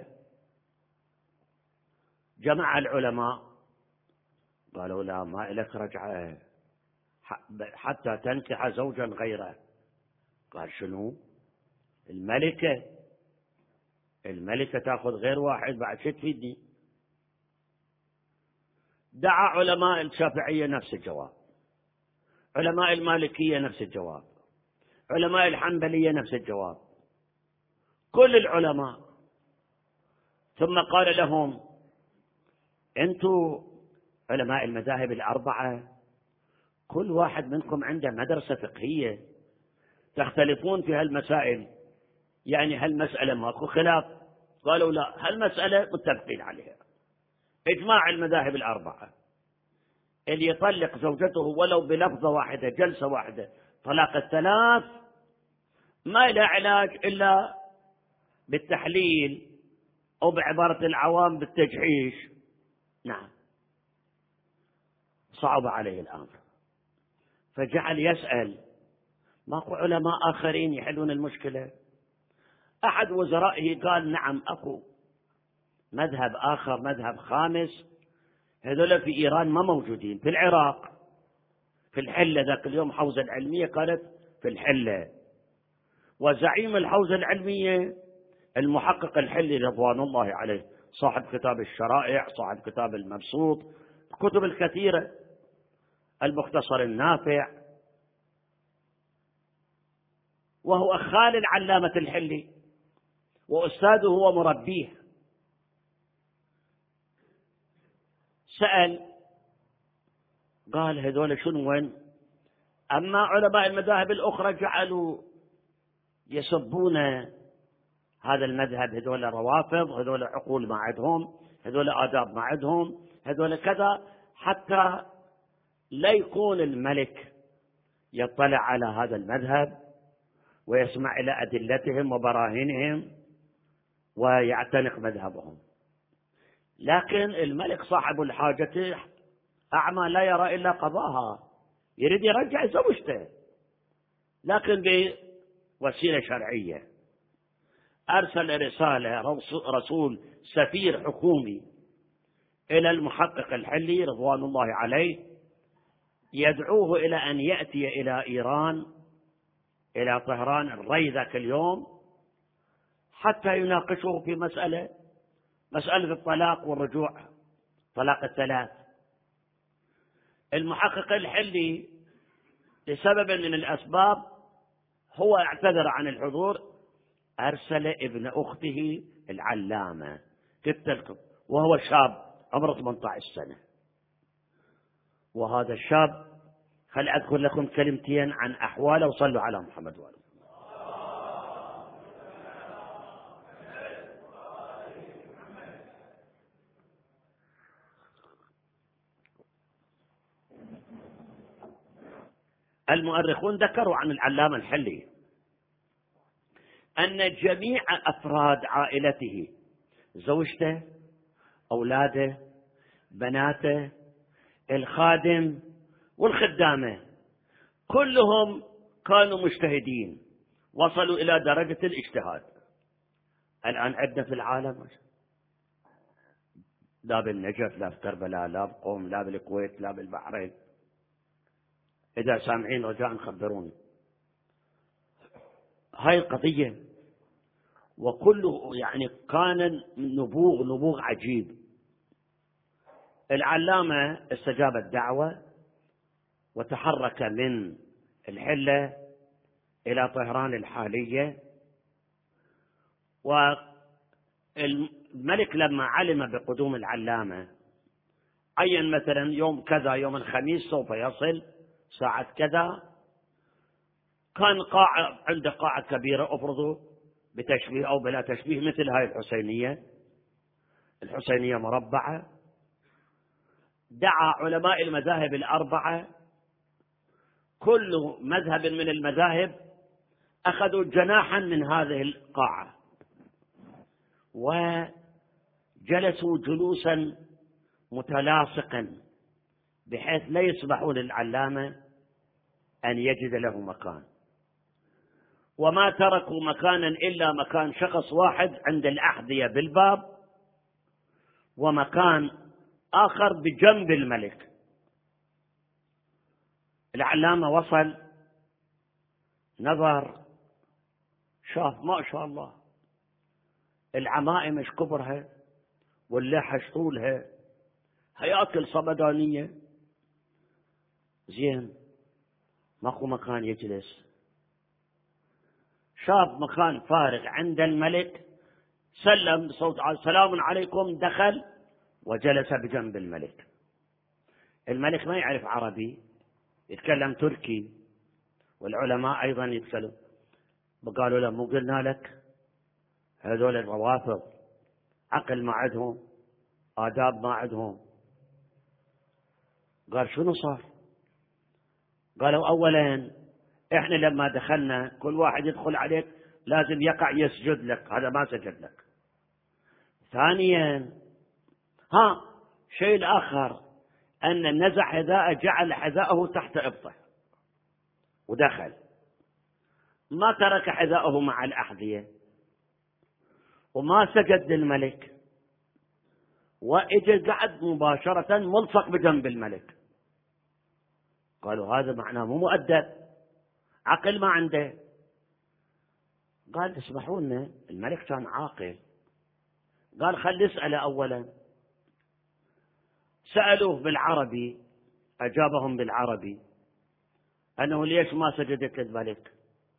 جمع العلماء قالوا لا، ما لك رجعة حتى تنكح زوجا غيره. قال شنو؟ الملكة الملكة تأخذ غير واحد، بعد شو تفيدني؟ دعا علماء الشافعية نفس الجواب، علماء المالكية نفس الجواب، علماء الحنبلية نفس الجواب، كل العلماء. ثم قال لهم أنتم علماء المذاهب الأربعة كل واحد منكم عنده مدرسة فقهية، تختلفون في هالمسائل، يعني هالمسألة ماكو خلاف؟ قالوا لا، هالمسألة متفقين عليها، إجماع المذاهب الأربعة، اللي يطلق زوجته ولو بلفظة واحدة جلسة واحدة طلاق الثلاث ما له علاج إلا بالتحليل أو بعبارة العوام بالتجحيش. نعم، صعب عليه الأمر، فجعل يسأل ماكو علماء آخرين يحلون المشكلة؟ أحد وزرائه قال نعم أكو مذهب آخر، مذهب خامس، هذول في إيران ما موجودين، في العراق في الحلة، ذاك اليوم حوزة العلمية كانت في الحلة، وزعيم الحوزة العلمية المحقق الحلي رضوان الله عليه، صاحب كتاب الشرائع، صاحب كتاب المبسوط، الكتب الكثيرة، المختصر النافع، وهو خال العلامة الحلي وأستاذه ومربيه. سأل قال هذول شنو وين؟ أما علماء المذاهب الأخرى جعلوا يسبون هذا المذهب، هذول روافض، هذول عقول ما عندهم، هذول آداب ما عندهم، هذول كذا، حتى لا يكون الملك يطلع على هذا المذهب ويسمع إلى أدلتهم وبراهينهم ويعتنق مذهبهم. لكن الملك صاحب الحاجة أعمى لا يرى إلا قضاها، يريد يرجع زوجته، لكن بوسيلة شرعية. أرسل رسالة، رسول سفير حكومي إلى المحقق الحلي رضوان الله عليه، يدعوه إلى أن يأتي إلى إيران، إلى طهران الري ذاك اليوم، حتى يناقشه في مسألة مسألة الطلاق والرجوع، طلاق الثلاث. المحقق الحلي لسبب من الأسباب هو اعتذر عن الحضور، أرسل ابن أخته العلامة تتلقب، وهو شاب عمره ثمانية عشر سنة. وهذا الشاب، خل أذكر لكم كلمتين عن أحواله، وصلوا على محمد وآله. المؤرخون ذكروا عن العلامة الحلي أن جميع أفراد عائلته، زوجته، أولاده، بناته، الخادم والخدامة، كلهم كانوا مجتهدين، وصلوا إلى درجة الاجتهاد. الآن عندنا في العالم لا بالنجف، لا في كربلاء، لا بقوم، لا بالكويت، لا بالبحرين. إذا سامعين رجاء خبروني. هاي القضية، وكله يعني كان نبوغ نبوغ عجيب. العلامة استجاب الدعوة وتحرك من الحلة إلى طهران الحالية. والملك لما علم بقدوم العلامة عين مثلا يوم كذا، يوم الخميس سوف يصل ساعة كذا. كان قاعة عنده قاعة كبيرة، أفرضوا بتشبيه أو بلا تشبيه مثل هاي الحسينية. الحسينية مربعة. دعا علماء المذاهب الأربعة، كل مذهب من المذاهب أخذوا جناحا من هذه القاعة وجلسوا جلوسا متلاصقا بحيث لا يسمحوا للعلامة أن يجد له مكان. وما تركوا مكانا إلا مكان شخص واحد عند الأحذية بالباب، ومكان آخر بجنب الملك. العلامة وصل، نظر، شاف ما شاء الله العمائم ايش كبرها واللحى ايش طولها، هياكل صمدانية، زين ماكو مكان يجلس. شاف مكان فارغ عند الملك، سلم بصوت عالي سلام عليكم، دخل وجلس بجنب الملك. الملك ما يعرف عربي، يتكلم تركي، والعلماء أيضا يتكلم. قالوا له مو قلنا لك هذول الروافض عقل ما عندهم، آداب ما عندهم. قال شنو صار؟ قالوا أولا إحنا لما دخلنا كل واحد يدخل عليك لازم يقع يسجد لك، هذا ما سجد لك. ثانيا ها شيء الآخر أن نزع حذاءه، جعل حذاءه تحت إبطه ودخل، ما ترك حذاءه مع الأحذية، وما سجد للملك، وإجا قعد مباشرة ملصق بجنب الملك. قالوا هذا معناه مو مؤدب، عقل ما عنده. قال اسمحوا لنا، الملك كان عاقل. قال خلي اسأله أولا. سألوه بالعربي، أجابهم بالعربي أنه ليش ما سجدت للملك؟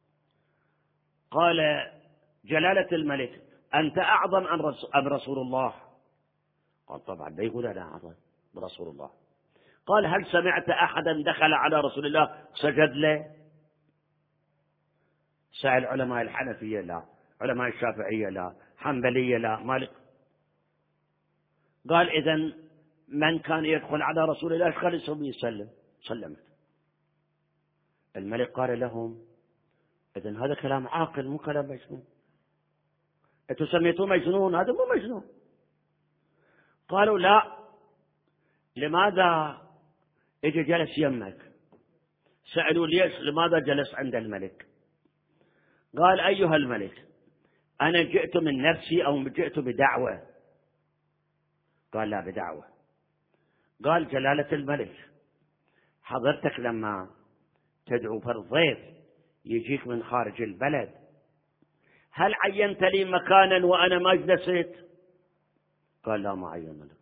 قال جلالة الملك أنت أعظم أم رسول الله؟ قال طبعا لا يقول أنا أعظم برسول الله. قال هل سمعت أحدا دخل على رسول الله سجد له؟ سأل علماء الحنفية لا، علماء الشافعية لا، حنبلية لا، مالك. قال إذن من كان يدخل على رسول الله خلص يسلم. سلمت. الملك قال لهم إذن هذا كلام عاقل مو كلام مجنون، أنتم سميتوه مجنون، هذا مو مجنون. قالوا لا، لماذا اجى جلس يمك؟ سألوا ليش لماذا جلس عند الملك؟ قال أيها الملك أنا جئت من نفسي أو جئت بدعوة؟ قال لا بدعوة. قال جلالة الملك حضرتك لما تدعو فرد ضيف يجيك من خارج البلد، هل عينت لي مكانا وأنا ما جلست؟ قال لا ما عين لك.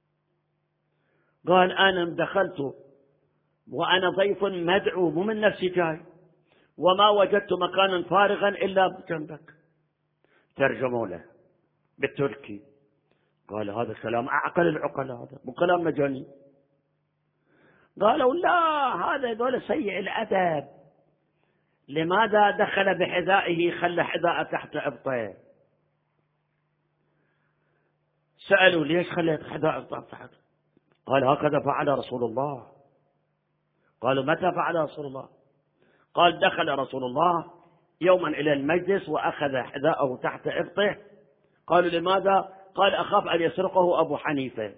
قال أنا دخلت وأنا ضيف مدعو مو من نفسي جاي، وما وجدت مكانا فارغا إلا بجنبك. ترجموا له بالتركي. قال هذا كلام أعقل العقلاء، هذا مو كلام مجاني. قالوا لا، هذا دول سيء الأدب، لماذا دخل بحذائه خلى حذاء تحت إبطه؟ سألوا ليش خليت حذاء تحت؟ قال هكذا فعل رسول الله. قالوا متى فعل رسول الله؟ قال دخل رسول الله يوما إلى المجلس وأخذ حذاءه تحت إبطه. قالوا لماذا؟ قال أخاف أن يسرقه أبو حنيفة.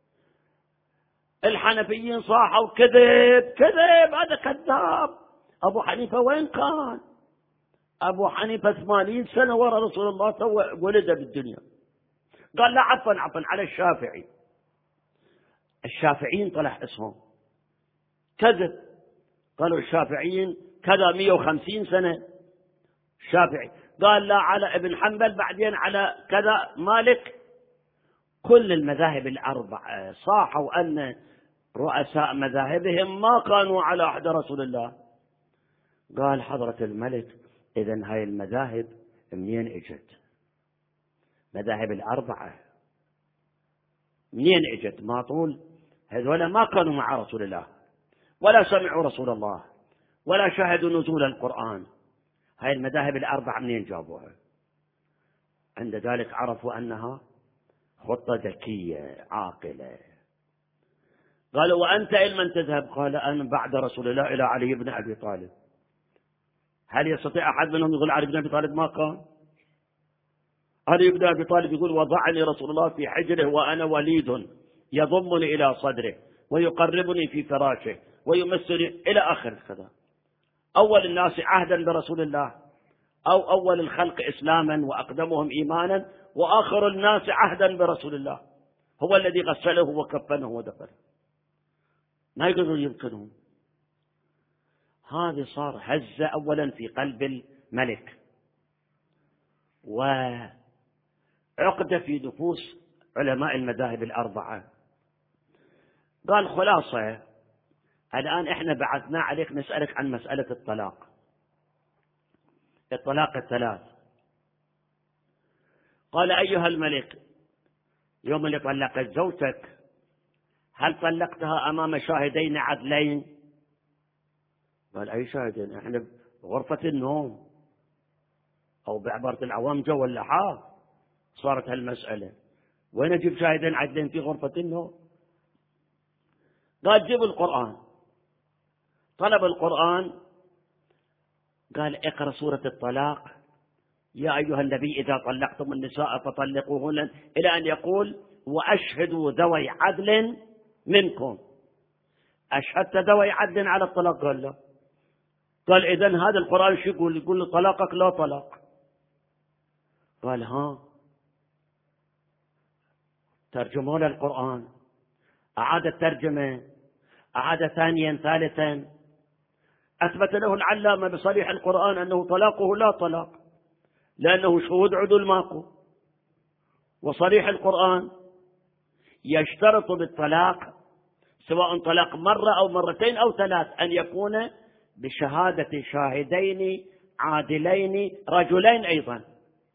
الحنفيين صاحوا كذب كذب، هذا كذاب. أبو حنيفة وين كان؟ أبو حنيفة ثمانين سنة وراء رسول الله تو ولد بالدنيا. قال لا عفوا عفوا على الشافعي. الشافعيين طلع اسمهم كذب. قالوا الشافعيين كذا مئة وخمسين سنة الشافعي. قال لا على ابن حنبل، بعدين على كذا مالك. كل المذاهب الأربعة صاحوا أن رؤساء مذاهبهم ما كانوا على عهد رسول الله. قال حضرة الملك إذن هاي المذاهب منين اجت؟ مذاهب الأربعة منين اجت؟ ما طول هذولا ما كانوا مع رسول الله ولا سمعوا رسول الله ولا شاهدوا نزول القرآن. هاي المذاهب الأربعة منين جابوها؟ عند ذلك عرفوا أنها خطة ذكية عاقلة. قالوا وأنت إلى من تذهب؟ قال أنا بعد رسول الله إلى علي بن أبي طالب. هل يستطيع أحد منهم يقول علي بن أبي طالب ما كان؟ علي بن أبي طالب يقول وضعني رسول الله في حجره وأنا وليد يضمني إلى صدره ويقربني في فراشه ويمسني إلى آخر كذا. أول الناس عهدا برسول الله، أو أول الخلق إسلاما وأقدمهم إيمانا، وآخر الناس عهدا برسول الله، هو الذي غسله وكفنه ودفنه. ما يقدرون يمكنهم. هذا صار هزة أولا في قلب الملك وعقدة في نفوس علماء المذاهب الأربعة. قال خلاصة الآن إحنا بعثنا عليك نسألك عن مسألة الطلاق، الطلاق الثلاث. قال أيها الملك يوم اللي طلقت زوجتك هل طلقتها أمام شاهدين عدلين؟ قال أي شاهدين؟ إحنا بغرفة النوم أو بعبارة العوام جو اللحاف صارت هالمسألة، وين أجيب شاهدين عدلين في غرفة النوم؟ قال جيب القرآن. طلب القرآن. قال اقرأ سورة الطلاق يا أيها النبي إذا طلقتم النساء فطلقوهن إلى أن يقول وأشهدوا ذوي عدل منكم. أشهدت ذوي عدل على الطلاق؟ قال لا. قال إذن هذا القرآن شو يقول؟ يقول طلاقك لا طلاق. قال ها. ترجموا له القرآن، أعاد الترجمة، أعاد ثانيا ثالثا، أثبت له العلامة بصريح القرآن أنه طلاقه لا طلاق لأنه شهود عدل ماكو. وصريح القرآن يشترط بالطلاق سواء طلاق مرة أو مرتين أو ثلاث أن يكون بشهادة شاهدين عادلين رجلين أيضا.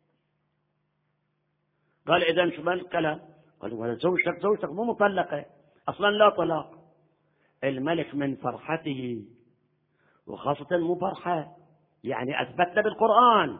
قال إذن شو الكلام؟ قال زوجتك زوجتك مو مطلقة أصلا لا طلاق. الملك من فرحته، وخاصة مو فرحة يعني أثبت بالقرآن،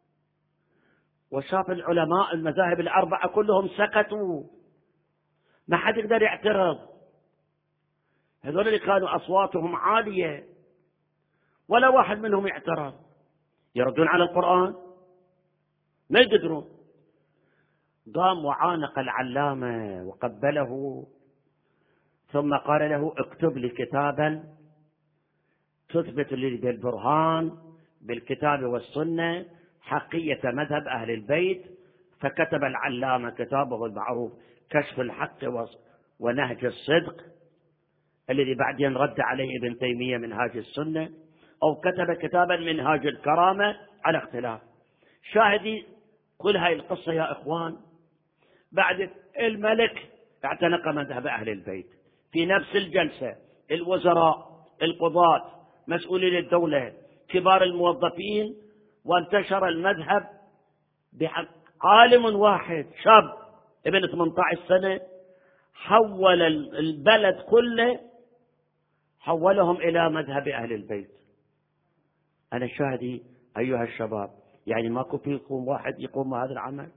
وشاف العلماء المذاهب الأربعة كلهم سكتوا، ما حد يقدر يعترض. هذول اللي كانوا أصواتهم عالية ولا واحد منهم يعترض. يردون على القرآن ما يقدرون. قام وعانق العلامة وقبله ثم قال له اكتب لي كتابا تثبت لي بالبرهان بالكتاب والسنة حقية مذهب أهل البيت. فكتب العلامة كتابه المعروف كشف الحق ونهج الصدق الذي بعدين رد عليه ابن تيمية منهاج السنة، أو كتب كتابا منهاج الكرامة على اختلاف. شاهدي كل هاي القصة يا إخوان. بعد الملك اعتنق مذهب أهل البيت في نفس الجلسة، الوزراء، القضاة، مسؤولين الدولة، كبار الموظفين، وانتشر المذهب بحق عالم واحد شاب ابن ثمانية عشر سنة حول البلد كله، حولهم إلى مذهب أهل البيت. أنا شاهدي أيها الشباب، يعني ماكو فيكم واحد يقوم بهذا العمل؟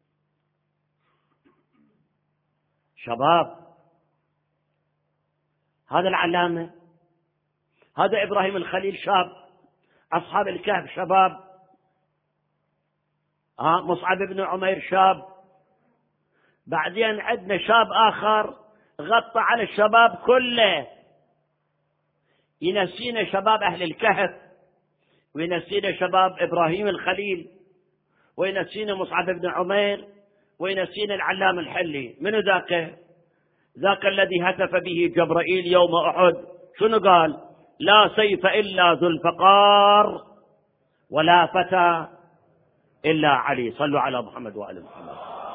شباب، هذا العلامة، هذا إبراهيم الخليل شاب أصحاب الكهف شباب، ها مصعب بن عمير شاب، بعدين عندنا شاب آخر غطى على الشباب كله، ينسينا شباب أهل الكهف، وينسينا شباب إبراهيم الخليل، وينسينا مصعب بن عمير، وينسينا العلام الحلي. من ذاك؟ ذاك الذي هتف به جبرائيل يوم أحد، شنو قال؟ لا سيف إلا ذو الفقار ولا فتى إلا علي. صلوا على محمد وآل محمد.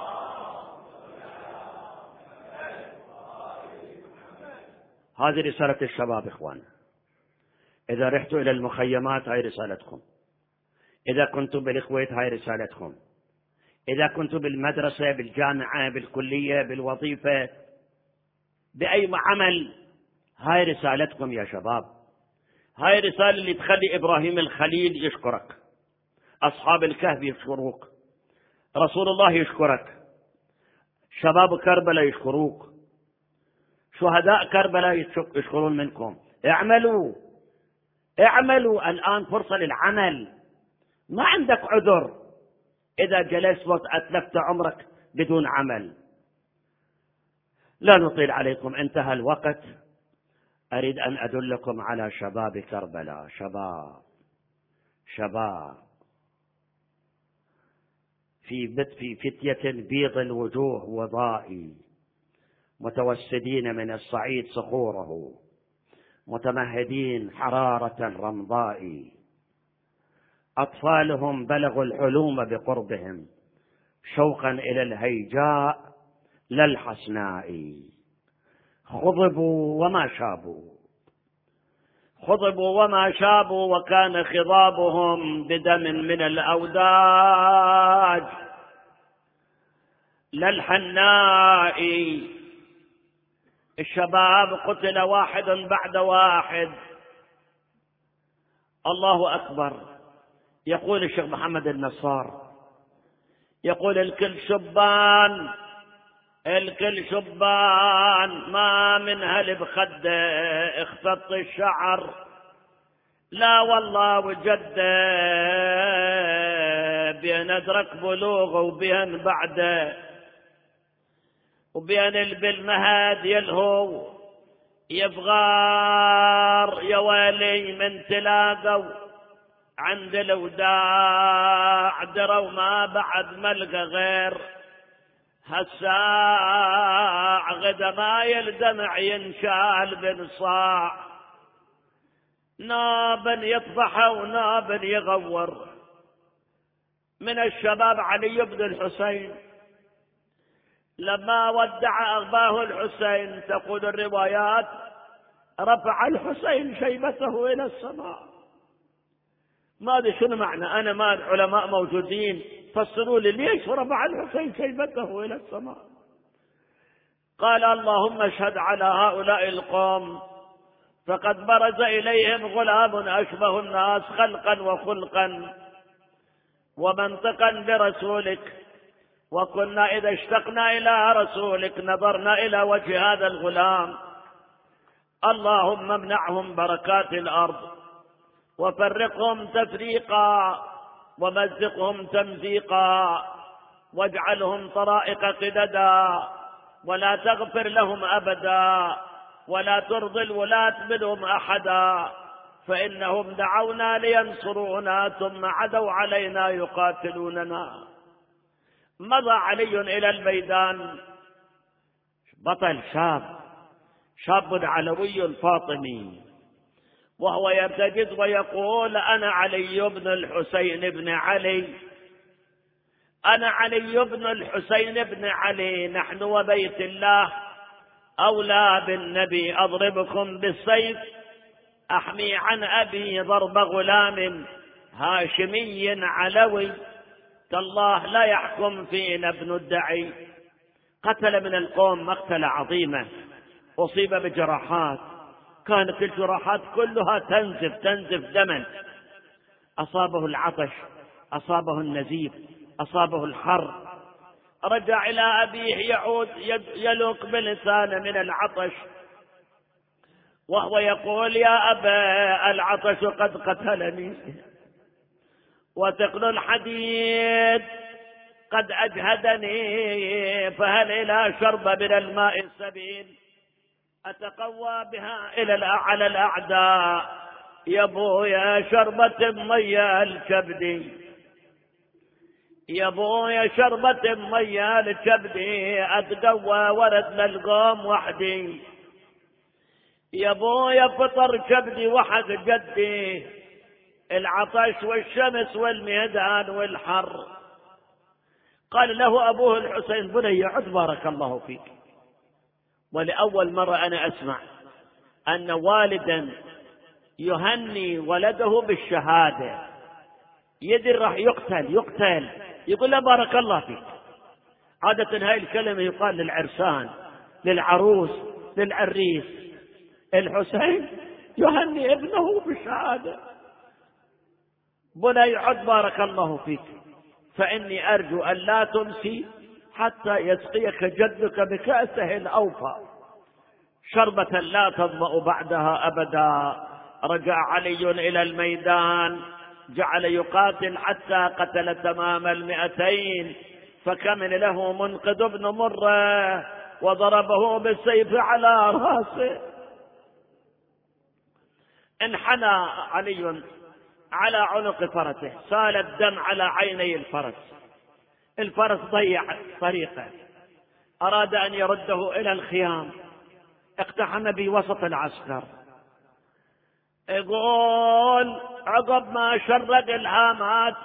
هذه رسالة الشباب إخوان. إذا رحتوا إلى المخيمات هاي رسالتكم، إذا كنتم بالكويت هاي رسالتكم، إذا كنتم بالمدرسة بالجامعة بالكلية بالوظيفة بأي عمل، هاي رسالتكم يا شباب. هاي رسالة اللي تخلي إبراهيم الخليل يشكرك، أصحاب الكهف يشكروك، رسول الله يشكرك، شباب كربلاء يشكروك، شهداء كربلاء يشكرون منكم. اعملوا اعملوا الآن فرصة للعمل، ما عندك عذر إذا جلست وأتلفت عمرك بدون عمل. لا نطيل عليكم، انتهى الوقت. أريد أن أدلكم على شباب كربلاء، شباب شباب في في فتية بيض الوجوه وضائي، متوسدين من الصعيد صخوره، متمهدين حرارة رمضاء، أطفالهم بلغوا الحلوم بقربهم، شوقا إلى الهيجاء لا الحسناء. خضبوا وما شابوا، خضبوا وما شابوا، وكان خضابهم بدم من الأوداج لا الحناء. الشباب قتل واحد بعد واحد. الله أكبر. يقول الشيخ محمد النصار، يقول الكل شبان، الكل شبان، ما من هل بخده اختط الشعر، لا والله وجده بين ادرك بلوغه وبين بعده، وبين بالمهد يلهو يبغار يا ويلي من تلاقوا عند الوداع، دروا ما بعد ملقى غير هالساع، غدا ما يلدمع ينشال بنصاع، نابا يطفح ونابا يغور. من الشباب علي بن الحسين لما ودع أباه الحسين، تقول الروايات رفع الحسين شيبته إلى السماء. ما أدري شنو معنى، أنا ما العلماء موجودين فسروا لي ليش رفع الحسين شيبته إلى السماء. قال اللهم اشهد على هؤلاء القوم فقد برز إليهم غلام أشبه الناس خلقا وخلقا ومنطقا برسولك، وكنا إذا اشتقنا إلى رسولك نظرنا إلى وجه هذا الغلام. اللهم امنعهم بركات الأرض وفرقهم تفريقا ومزقهم تمزيقا، واجعلهم طرائق قددا، ولا تغفر لهم أبدا، ولا ترضي الولاة منهم أحدا، فإنهم دعونا لينصرونا ثم عدوا علينا يقاتلوننا. مضى علي إلى الميدان، بطل شاب، شاب علوي فاطمي، وهو يرتجز ويقول أنا علي بن الحسين بن علي، أنا علي بن الحسين بن علي، نحن وبيت الله أولى بالنبي، أضربكم بالسيف أحمي عن أبي ضرب غلام هاشمي علوي، تالله لا يحكم فينا ابن الدعي. قتل من القوم مقتلة عظيمة، أصيب بجراحات، كانت الجراحات كلها تنزف تنزف دما، أصابه العطش، أصابه النزيف، أصابه الحر، رجع إلى أبيه يعود يلوك بلسانه من العطش، وهو يقول يا أبا العطش قد قتلني، وثقل الحديد قد أجهدني، فهل إلى شرب من الماء سبيل أتقوى بها إلى على الأعداء؟ يا بويا شربة مية الكبدي، يا بويا شربة مية الكبدي، أتقوى ورد للقوم وحدي، يا بويا فطر كبدي وحد جدي، العطش والشمس والميدان والحر. قال له أبوه الحسين بني عد بارك الله فيك. ولأول مرة أنا أسمع أن والدا يهني ولده بالشهادة، يدري راح يقتل يقتل يقول له بارك الله فيك. عادة هاي الكلمة يقال للعرسان، للعروس، للعريس. الحسين يهني ابنه بالشهادة. بني عد بارك الله فيك، فإني أرجو أن لا تمسي حتى يسقيك جدك بكأسه الأوفى شربة لا تظمأ بعدها أبدا. رجع علي إلى الميدان، جعل يقاتل حتى قتل تمام المئتين، فكمل له منقذ بن مرة وضربه بالسيف على رأسه. انحنى علي على عنق فرسه، سال الدم على عيني الفرس. الفرس ضيع طريقه، أراد أن يرده إلى الخيام، اقتحم بوسط العسكر. يقول عقب ما شرد الهامات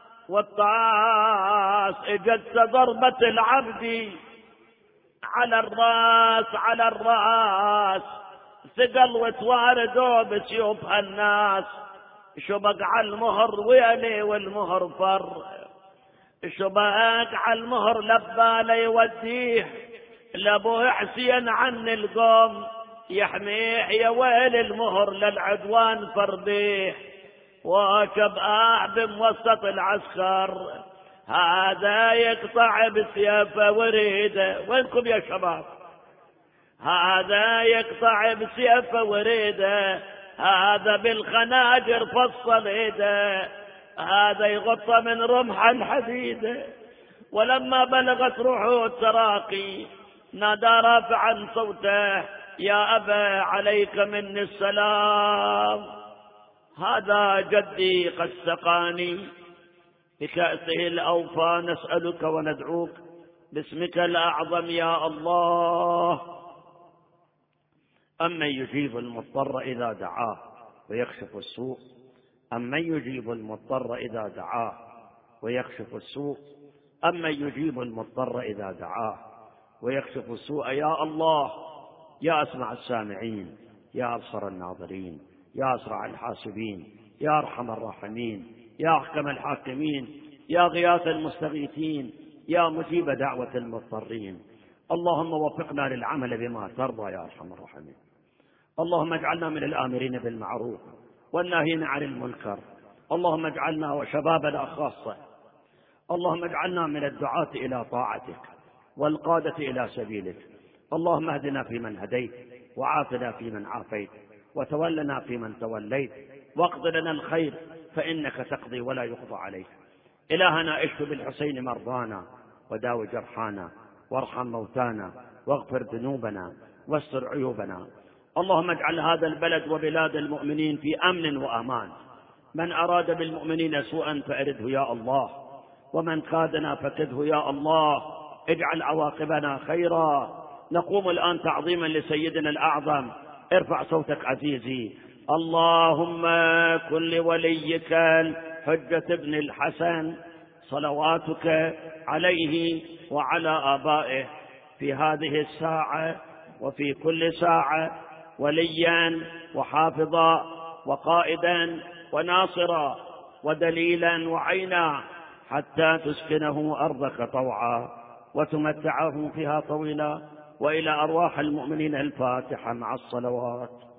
والطاس اجت ضربة العبد على الراس على الراس، ثقل وتواردوا بسيوف الناس، شبك على المهر ويلي والمهر فر، شبك على المهر لبى ليوديه لابو حسين عن القوم يحميه، يا ويل المهر للعدوان فرديه، وشبآه بموسط العسكر هذا يقطع بسيفه وريده. وينكم يا شباب؟ هذا يقطع بسيفه وريده، هذا بالخناجر فصل ايده، هذا يغطى من رمح الحديده. ولما بلغت روحه التراقي نادى رافعا صوته يا أبا عليك مني السلام، هذا جدي قد سقاني بكأسه الأوفى، نسألك وندعوك باسمك الأعظم يا الله. أمن يجيب المضطر إذا دعاه ويكشف السوء، أمن يجيب المضطر إذا دعاه ويكشف السوء، أمن يجيب المضطر إذا دعاه ويكشف السوء. يا الله، يا أسمع السامعين، يا أبصر الناظرين، يا أسرع الحاسبين، يا أرحم الراحمين، يا أحكم الحاكمين، يا غياث المستغيثين، يا مجيب دعوة المضطرين. اللهم وفقنا للعمل بما ترضى يا أرحم الراحمين. اللهم اجعلنا من الآمرين بالمعروف والناهين عن المنكر. اللهم اجعلنا وشبابنا خاصة. اللهم اجعلنا من الدعاة إلى طاعتك والقادة إلى سبيلك. اللهم اهدنا فيمن هديت، وعافنا فيمن عافيت، وتولنا فيمن توليت، واقض لنا الخير فإنك تقضي ولا يقضى عليك. إلهنا اشف بالحسين مرضانا، وداو جرحانا، وارحم موتانا، واغفر ذنوبنا، واستر عيوبنا. اللهم اجعل هذا البلد وبلاد المؤمنين في أمن وأمان. من أراد بالمؤمنين سوءا فأرده يا الله، ومن كادنا فكده يا الله. اجعل عواقبنا خيرا. نقوم الآن تعظيما لسيدنا الأعظم. ارفع صوتك عزيزي. اللهم كن لوليك الحجة بن الحسن صلواتك عليه وعلى آبائه في هذه الساعة وفي كل ساعة وليا وحافظا وقائدا وناصرا ودليلا وعينا، حتى تسكنه أرضك طوعا وتمتعه فيها طويلا. وإلى أرواح المؤمنين الفاتحة مع الصلوات.